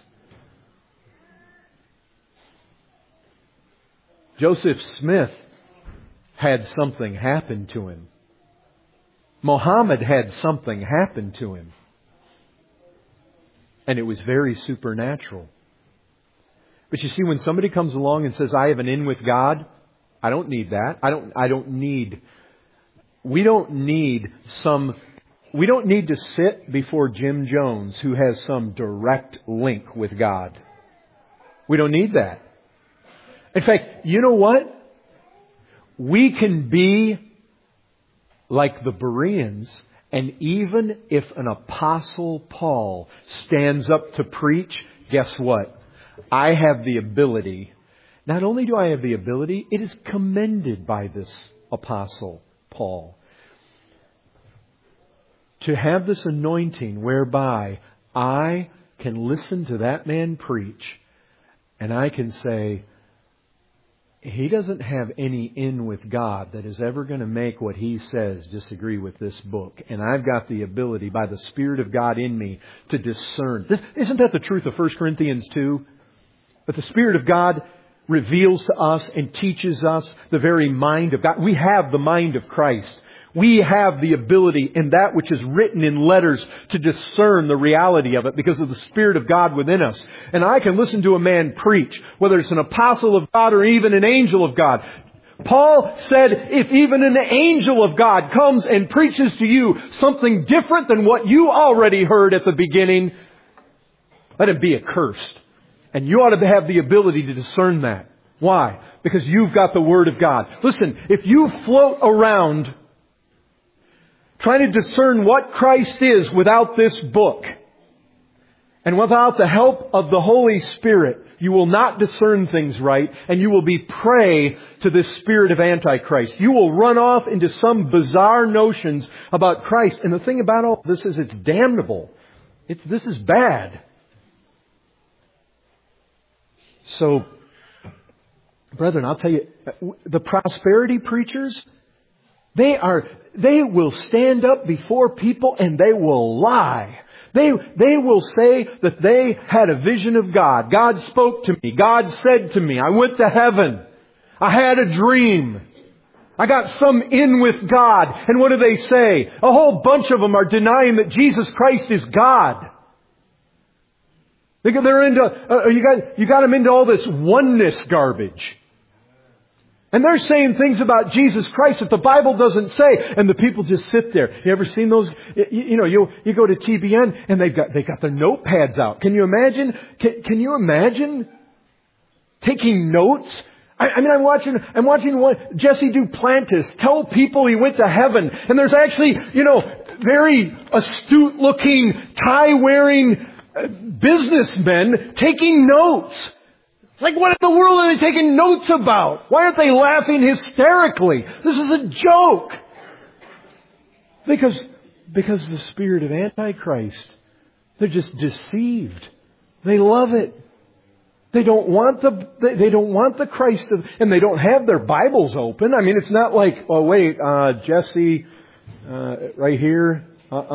Joseph Smith had something happen to him. Muhammad had something happen to him. And it was very supernatural. But you see, when somebody comes along and says, I have an in with God, I don't need that. We don't need to sit before Jim Jones who has some direct link with God. We don't need that. In fact, you know what? We can be like the Bereans, and even if an Apostle Paul stands up to preach, guess what? I have the ability. Not only do I have the ability, it is commended by this Apostle Paul to have this anointing whereby I can listen to that man preach and I can say, he doesn't have any in with God that is ever going to make what he says disagree with this book. And I've got the ability by the Spirit of God in me to discern. Isn't that the truth of 1 Corinthians 2? That the Spirit of God reveals to us and teaches us the very mind of God. We have the mind of Christ. We have the ability in that which is written in letters to discern the reality of it because of the Spirit of God within us. And I can listen to a man preach, whether it's an apostle of God or even an angel of God. Paul said, if even an angel of God comes and preaches to you something different than what you already heard at the beginning, let him be accursed. And you ought to have the ability to discern that. Why? Because you've got the Word of God. Listen, if you float around trying to discern what Christ is without this book, and without the help of the Holy Spirit, you will not discern things right, and you will be prey to this spirit of Antichrist. You will run off into some bizarre notions about Christ. And the thing about all this is it's damnable. This is bad. So, brethren, I'll tell you, the prosperity preachers, they will stand up before people and they will lie. They will say that they had a vision of God. God spoke to me. God said to me, I went to heaven. I had a dream. I got some in with God. And what do they say? A whole bunch of them are denying that Jesus Christ is God. They're into, you got them into all this oneness garbage. And they're saying things about Jesus Christ that the Bible doesn't say. And the people just sit there. You ever seen those? You go to TBN and they got their notepads out. Can you imagine? Can you imagine taking notes? I'm watching one, Jesse Duplantis tell people he went to heaven. And there's actually, very astute looking, tie wearing businessmen taking notes. Like, what in the world are they taking notes about? Why aren't they laughing hysterically? This is a joke. Because the spirit of Antichrist, they're just deceived. They love it. They don't want the Christ and they don't have their Bibles open. I mean, it's not like, oh wait, Jesse, right here,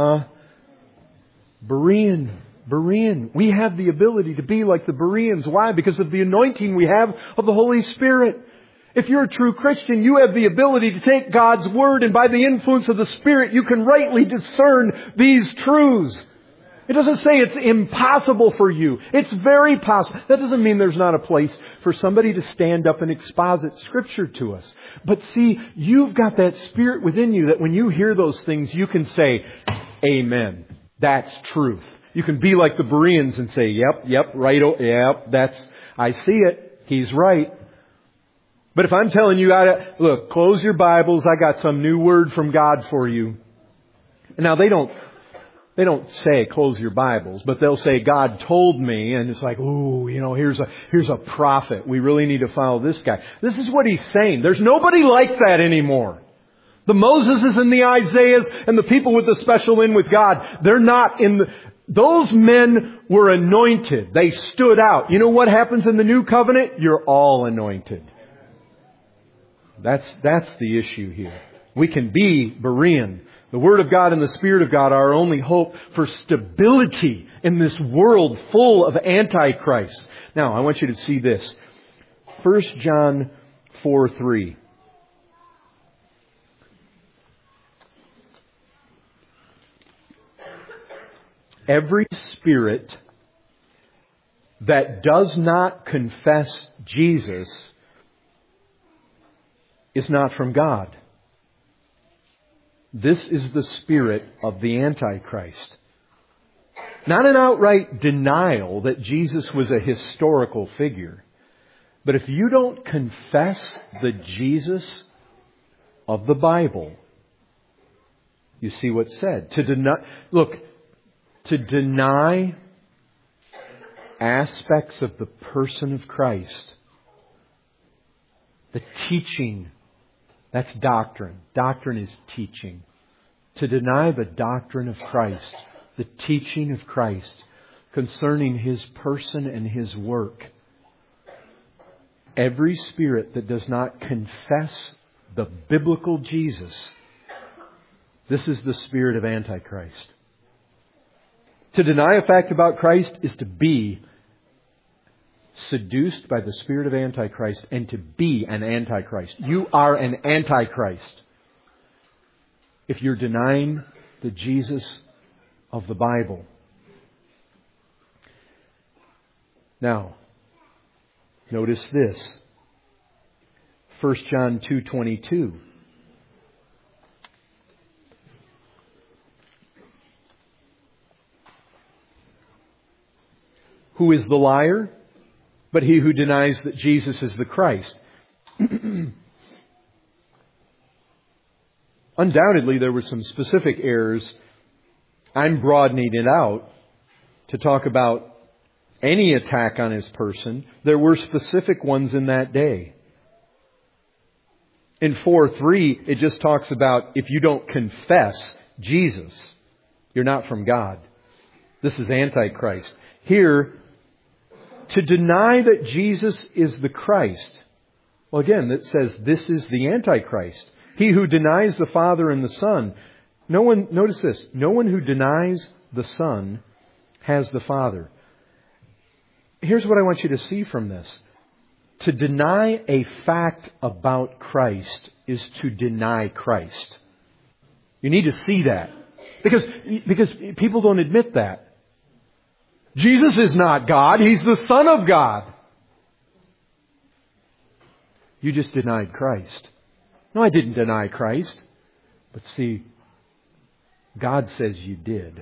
Berean. We have the ability to be like the Bereans. Why? Because of the anointing we have of the Holy Spirit. If you're a true Christian, you have the ability to take God's Word and by the influence of the Spirit, you can rightly discern these truths. It doesn't say it's impossible for you. It's very possible. That doesn't mean there's not a place for somebody to stand up and exposit Scripture to us. But see, you've got that Spirit within you that when you hear those things, you can say, Amen. That's truth. You can be like the Bereans and say, yep, right, I see it. He's right. But if I'm telling you, look, close your Bibles. I got some new word from God for you. Now they don't say close your Bibles, but they'll say God told me, and it's like, ooh, here's a prophet. We really need to follow this guy. This is what he's saying. There's nobody like that anymore. The Moseses and the Isaiahs and the people with the special in with God, they're not in those men were anointed. They stood out. You know what happens in the new covenant? You're all anointed. That's the issue here. We can be Berean. The Word of God and the Spirit of God are our only hope for stability in this world full of Antichrist. Now, I want you to see this. 1 John 4:3. Every spirit that does not confess Jesus is not from God. This is the spirit of the Antichrist. Not an outright denial that Jesus was a historical figure. But if you don't confess the Jesus of the Bible, you see what's said. To deny aspects of the person of Christ, the teaching, that's doctrine. Doctrine is teaching. To deny the doctrine of Christ, the teaching of Christ concerning His person and His work. Every spirit that does not confess the biblical Jesus, this is the spirit of Antichrist. To deny a fact about Christ is to be seduced by the spirit of Antichrist and to be an Antichrist. You are an Antichrist if you're denying the Jesus of the Bible. Now, notice this. 1 John 2:22. Who is the liar? But he who denies that Jesus is the Christ. Undoubtedly, there were some specific errors. I'm broadening it out to talk about any attack on His person. There were specific ones in that day. In 4:3, it just talks about if you don't confess Jesus, you're not from God. This is Antichrist. Here, to deny that Jesus is the Christ. Well, again, it says this is the Antichrist. He who denies the Father and the Son. Notice this. No one who denies the Son has the Father. Here's what I want you to see from this. To deny a fact about Christ is to deny Christ. You need to see that. Because people don't admit that. Jesus is not God. He's the Son of God. You just denied Christ. No, I didn't deny Christ. But see, God says you did.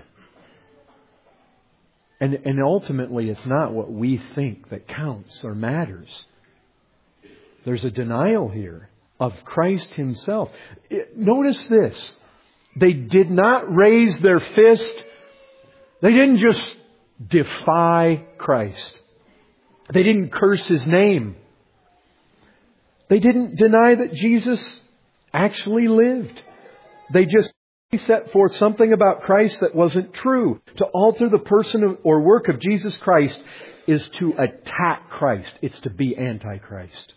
And ultimately, it's not what we think that counts or matters. There's a denial here of Christ Himself. Notice this. They did not raise their fist. They didn't just defy Christ. They didn't curse His name. They didn't deny that Jesus actually lived. They just set forth something about Christ that wasn't true. To alter the person or work of Jesus Christ is to attack Christ. It's to be Antichrist.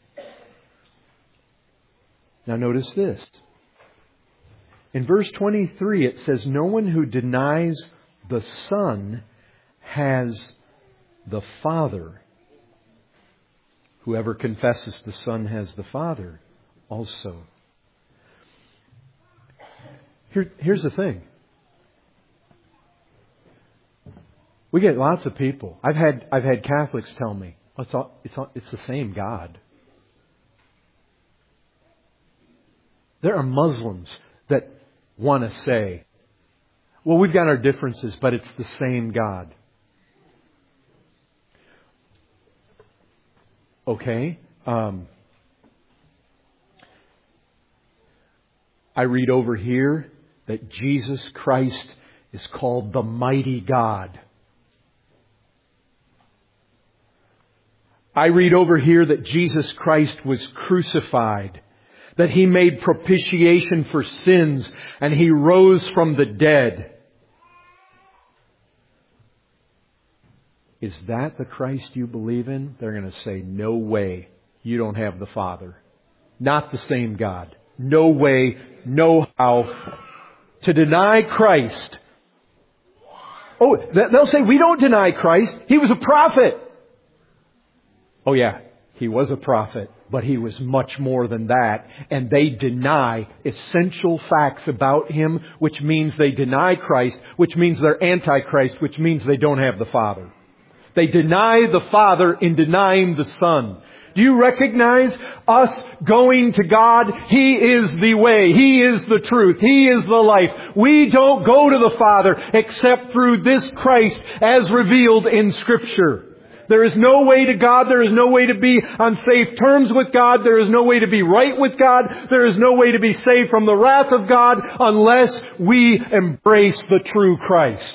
Now notice this. In verse 23 it says, no one who denies the Son has the Father. Whoever confesses the Son has the Father also. Here's the thing. We get lots of people. I've had Catholics tell me, it's the same God. There are Muslims that want to say, well, we've got our differences, but it's the same God. Okay. I read over here that Jesus Christ is called the Mighty God. I read over here that Jesus Christ was crucified, that He made propitiation for sins, and He rose from the dead. Is that the Christ you believe in? They're going to say, no way. You don't have the Father. Not the same God. No way, no how. To deny Christ. Oh, they'll say, we don't deny Christ. He was a prophet. Oh yeah, He was a prophet, but He was much more than that. And they deny essential facts about Him, which means they deny Christ, which means they're antichrist, which means they don't have the Father. They deny the Father in denying the Son. Do you recognize us going to God? He is the way. He is the truth. He is the life. We don't go to the Father except through this Christ as revealed in Scripture. There is no way to God. There is no way to be on safe terms with God. There is no way to be right with God. There is no way to be saved from the wrath of God unless we embrace the true Christ.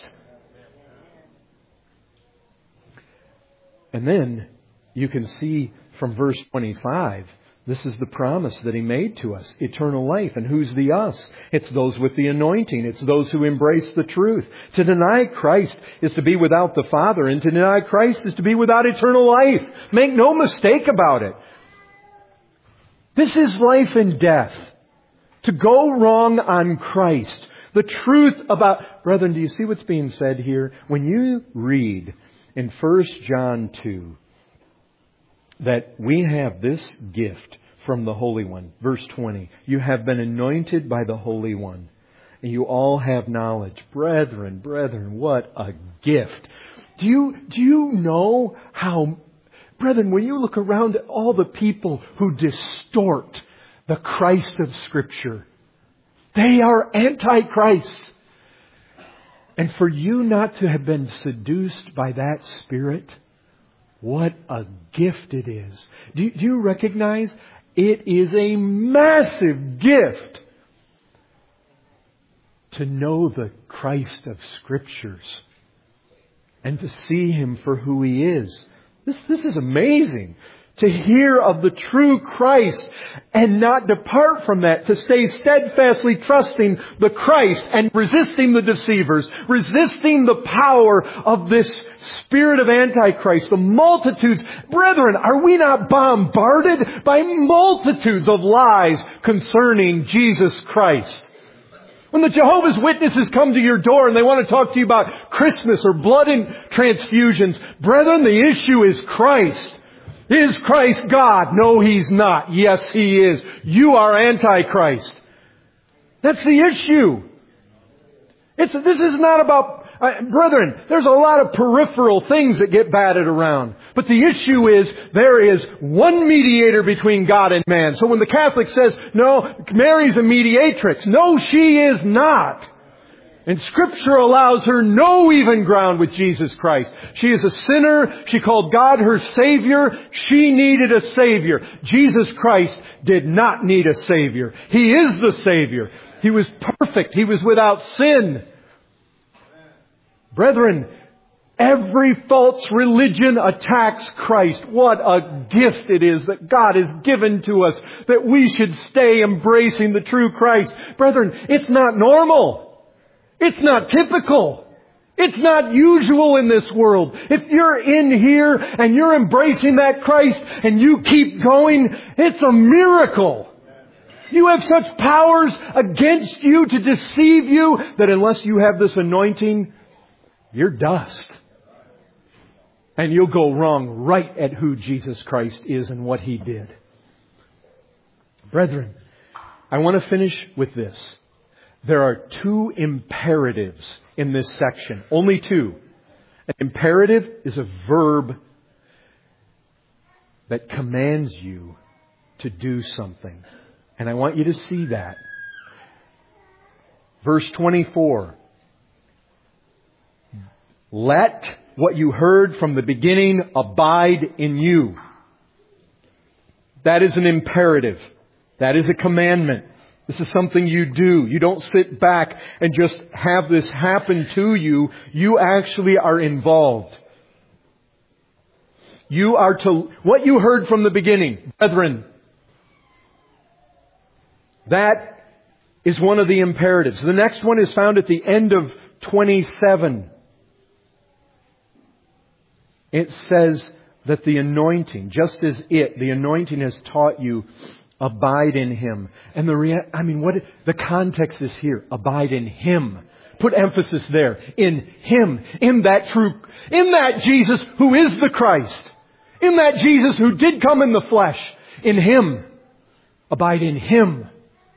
And then you can see from verse 25, this is the promise that He made to us, eternal life. And who's the us? It's those with the anointing. It's those who embrace the truth. To deny Christ is to be without the Father, and to deny Christ is to be without eternal life. Make no mistake about it. This is life and death. To go wrong on Christ. The truth about... Brethren, do you see what's being said here? When you read in 1 John 2... that we have this gift from the Holy One. Verse 20. You have been anointed by the Holy One. And you all have knowledge. Brethren, what a gift. Do you know how... Brethren, when you look around at all the people who distort the Christ of Scripture, they are antichrists. And for you not to have been seduced by that spirit... what a gift it is. Do you recognize it is a massive gift to know the Christ of Scriptures and to see Him for who He is? This is amazing. To hear of the true Christ and not depart from that. To stay steadfastly trusting the Christ and resisting the deceivers. Resisting the power of this spirit of Antichrist. The multitudes. Brethren, are we not bombarded by multitudes of lies concerning Jesus Christ? When the Jehovah's Witnesses come to your door and they want to talk to you about Christmas or blood and transfusions, brethren, the issue is Christ. Is Christ God? No, He's not. Yes, He is. You are Antichrist. That's the issue. This is not about... brethren, there's a lot of peripheral things that get batted around. But the issue is, there is one mediator between God and man. So when the Catholic says, no, Mary's a mediatrix. No, she is not. And Scripture allows her no even ground with Jesus Christ. She is a sinner. She called God her Savior. She needed a Savior. Jesus Christ did not need a Savior. He is the Savior. He was perfect. He was without sin. Brethren, every false religion attacks Christ. What a gift it is that God has given to us, that we should stay embracing the true Christ. Brethren, it's not normal. It's not typical. It's not usual in this world. If you're in here and you're embracing that Christ and you keep going, it's a miracle. You have such powers against you to deceive you that unless you have this anointing, you're dust. And you'll go wrong right at who Jesus Christ is and what He did. Brethren, I want to finish with this. There are two imperatives in this section. Only two. An imperative is a verb that commands you to do something. And I want you to see that. Verse 24. Let what you heard from the beginning abide in you. That is an imperative. That is a commandment. This is something you do. You don't sit back and just have this happen to you. You actually are involved. You are to... What you heard from the beginning, brethren, that is one of the imperatives. The next one is found at the end of 27. It says that the anointing, just as the anointing has taught you Abide in Him. And the context is here. Abide in Him. Put emphasis there. In Him. In that Jesus who is the Christ. In that Jesus who did come in the flesh. In Him. Abide in Him.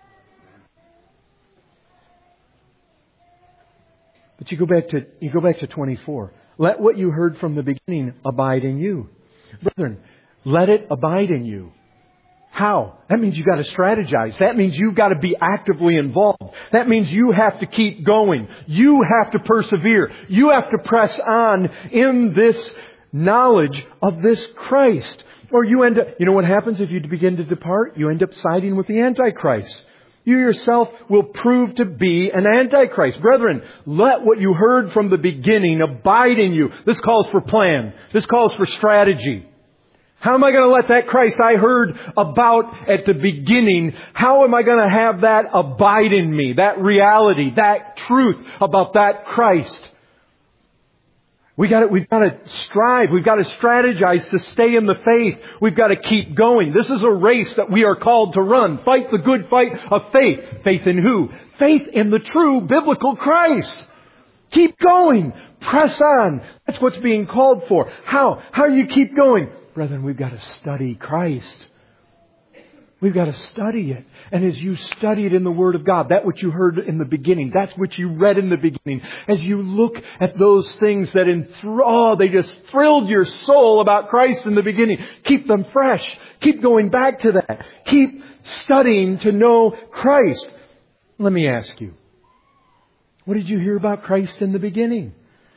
But you go back to 24. Let what you heard from the beginning abide in you. Brethren, let it abide in you. How? That means you've got to strategize. That means you've got to be actively involved. That means you have to keep going. You have to persevere. You have to press on in this knowledge of this Christ. Or you know what happens if you begin to depart? You end up siding with the Antichrist. You yourself will prove to be an Antichrist. Brethren, let what you heard from the beginning abide in you. This calls for plan. This calls for strategy. How am I going to let that Christ I heard about at the beginning, how am I going to have that abide in me? That reality, that truth about that Christ. We've got to strive. We've got to strategize to stay in the faith. We've got to keep going. This is a race that we are called to run. Fight the good fight of faith. Faith in who? Faith in the true biblical Christ. Keep going. Press on. That's what's being called for. How? How do you keep going? Brethren, we've got to study Christ. We've got to study it. And as you study it in the Word of God, that which you heard in the beginning, that's what you read in the beginning. As you look at those things that they just thrilled your soul about Christ in the beginning, keep them fresh. Keep going back to that. Keep studying to know Christ. Let me ask you, what did you hear about Christ in the beginning?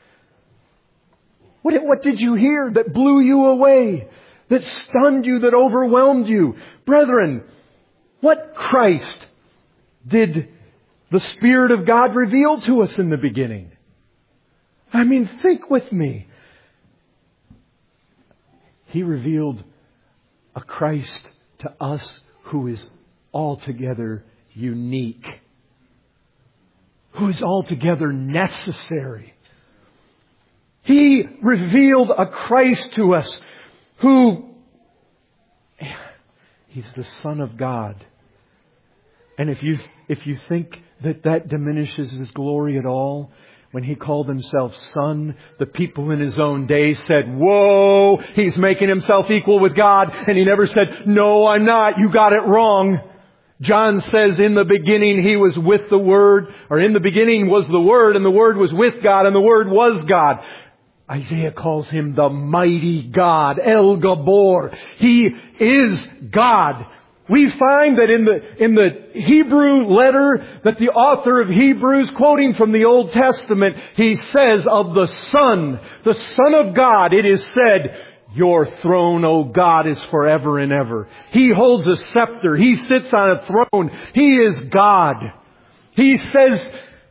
What did you hear that blew you away? That stunned you, that overwhelmed you? Brethren, what Christ did the Spirit of God reveal to us in the beginning? Think with me. He revealed a Christ to us who is altogether unique. Who is altogether necessary. He revealed a Christ to us He's the Son of God. And if you think that diminishes His glory at all, when He called Himself Son, the people in His own day said, "Whoa, He's making Himself equal with God." And He never said, "No, I'm not. You got it wrong." John says, in the beginning He was with the Word, or in the beginning was the Word, and the Word was with God, and the Word was God. Isaiah calls Him the mighty God, El Gabor. He is God. We find that in the Hebrew letter that the author of Hebrews, quoting from the Old Testament, he says of the Son of God, it is said, "Your throne, O God, is forever and ever." He holds a scepter. He sits on a throne. He is God. He says,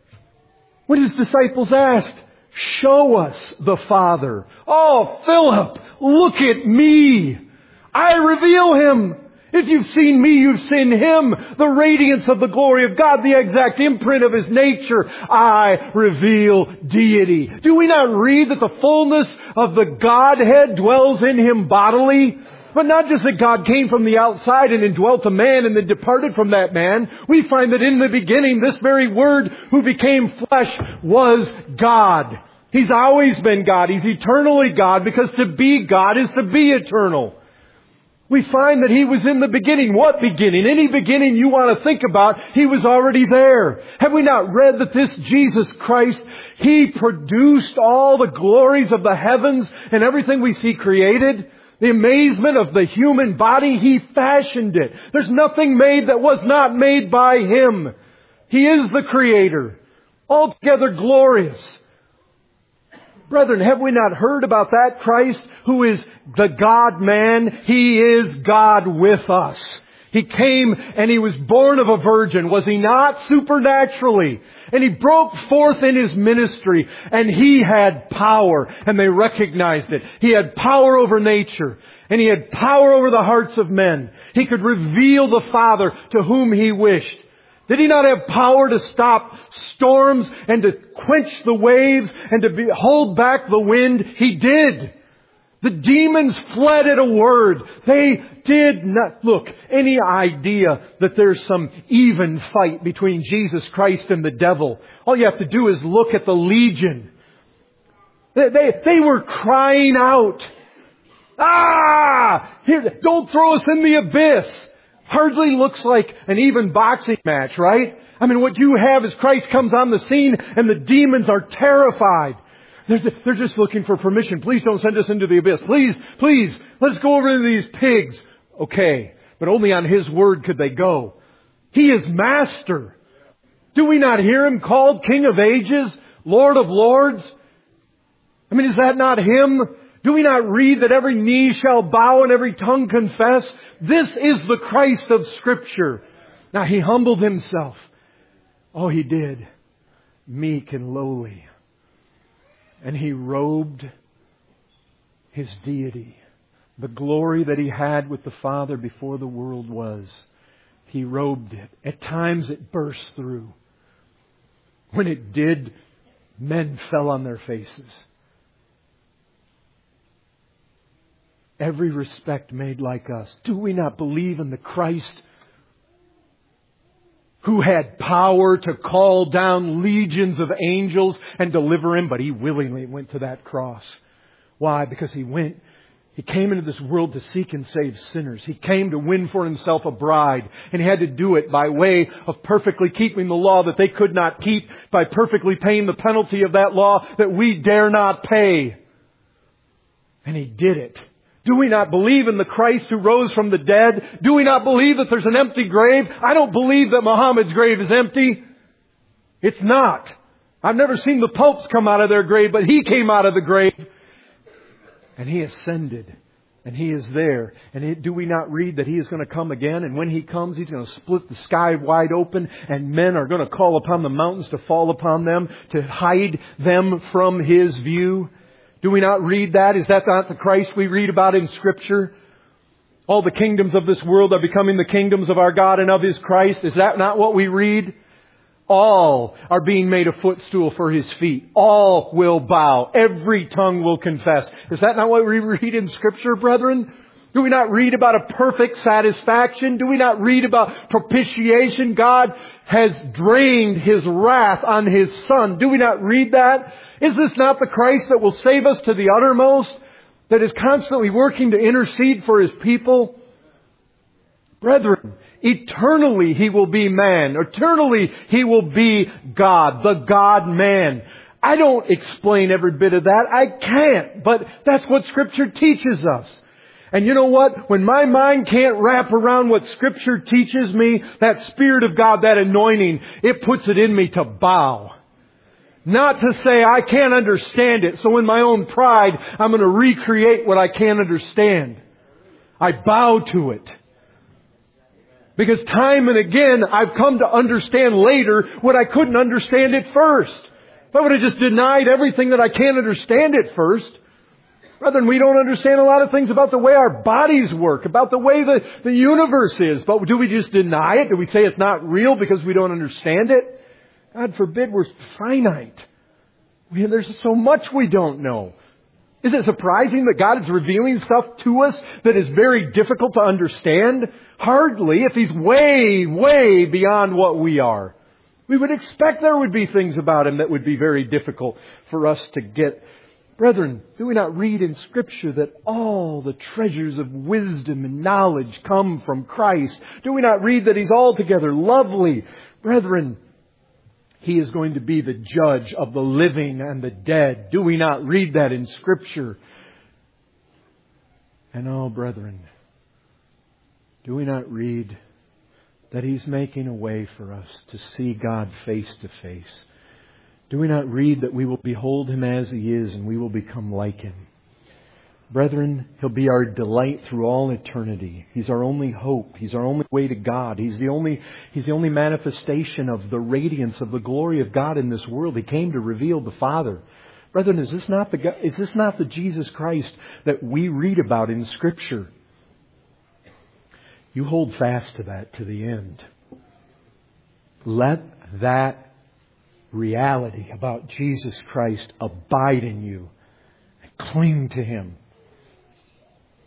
when His disciples asked, "Show us the Father." "Oh, Philip, look at me. I reveal Him. If you've seen me, you've seen Him. The radiance of the glory of God, the exact imprint of His nature. I reveal deity." Do we not read that the fullness of the Godhead dwells in Him bodily? But not just that God came from the outside and indwelt a man and then departed from that man. We find that in the beginning, this very Word who became flesh was God. He's always been God. He's eternally God, because to be God is to be eternal. We find that He was in the beginning. What beginning? Any beginning you want to think about, He was already there. Have we not read that this Jesus Christ, He produced all the glories of the heavens and everything we see created? The amazement of the human body, He fashioned it. There's nothing made that was not made by Him. He is the Creator. Altogether glorious. Brethren, have we not heard about that Christ who is the God-man? He is God with us. He came and He was born of a virgin, was He not? Supernaturally. And He broke forth in His ministry, and He had power, and they recognized it. He had power over nature, and He had power over the hearts of men. He could reveal the Father to whom He wished. Did He not have power to stop storms and to quench the waves and to hold back the wind? He did. The demons fled at a word. They did not... Look, any idea that there's some even fight between Jesus Christ and the devil, all you have to do is look at the legion. They were crying out, "Ah! Here, don't throw us in the abyss." Hardly looks like an even boxing match, right? I mean, what you have is Christ comes on the scene and the demons are terrified. They're just looking for permission. Please don't send us into the abyss. Please, let's go over to these pigs. Okay, but only on His word could they go. He is Master. Do we not hear Him called King of Ages, Lord of Lords? I mean, is that not Him? Do we not read that every knee shall bow and every tongue confess? This is the Christ of Scripture. Now, He humbled Himself. Oh, He did. Meek and lowly. And He robed His deity. The glory that He had with the Father before the world was. He robed it. At times it burst through. When it did, men fell on their faces. Every respect made like us. Do we not believe in the Christ who had power to call down legions of angels and deliver Him? But He willingly went to that cross. Why? Because He came into this world to seek and save sinners. He came to win for Himself a bride. And He had to do it by way of perfectly keeping the law that they could not keep, by perfectly paying the penalty of that law that we dare not pay. And He did it. Do we not believe in the Christ who rose from the dead? Do we not believe that there's an empty grave? I don't believe that Muhammad's grave is empty. It's not. I've never seen the popes come out of their grave, but he came out of the grave. And He ascended. And He is there. And do we not read that He is going to come again? And when He comes, He's going to split the sky wide open. And men are going to call upon the mountains to fall upon them, to hide them from His view. Do we not read that? Is that not the Christ we read about in Scripture? All the kingdoms of this world are becoming the kingdoms of our God and of His Christ. Is that not what we read? All are being made a footstool for His feet. All will bow. Every tongue will confess. Is that not what we read in Scripture, brethren? Do we not read about a perfect satisfaction? Do we not read about propitiation? God has drained His wrath on His Son. Do we not read that? Is this not the Christ that will save us to the uttermost? That is constantly working to intercede for His people? Brethren, eternally He will be man. Eternally He will be God, the God-man. I don't explain every bit of that. I can't. But that's what Scripture teaches us. And you know what? When my mind can't wrap around what Scripture teaches me, that Spirit of God, that anointing, it puts it in me to bow. Not to say I can't understand it, so in my own pride, I'm going to recreate what I can't understand. I bow to it. Because time and again, I've come to understand later what I couldn't understand at first. If I would have just denied everything that I can't understand at first, brethren, we don't understand a lot of things about the way our bodies work, about the way the universe is. But do we just deny it? Do we say it's not real because we don't understand it? God forbid, we're finite. There's so much we don't know. Is it surprising that God is revealing stuff to us that is very difficult to understand? Hardly, if He's way, way beyond what we are. We would expect there would be things about Him that would be very difficult for us to get. Brethren, do we not read in Scripture that all the treasures of wisdom and knowledge come from Christ? Do we not read that He's altogether lovely? Brethren, He is going to be the judge of the living and the dead. Do we not read that in Scripture? And oh, brethren, do we not read that He's making a way for us to see God face to face? Do we not read that we will behold Him as He is and we will become like Him? Brethren, He'll be our delight through all eternity. He's our only hope. He's our only way to God. He's the only manifestation of the radiance of the glory of God in this world. He came to reveal the Father. Brethren, is this not the Jesus Christ that we read about in Scripture? You hold fast to that to the end. Let that reality about Jesus Christ abide in you. Cling to Him.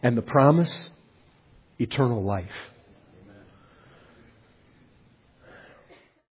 And the promise? Eternal life.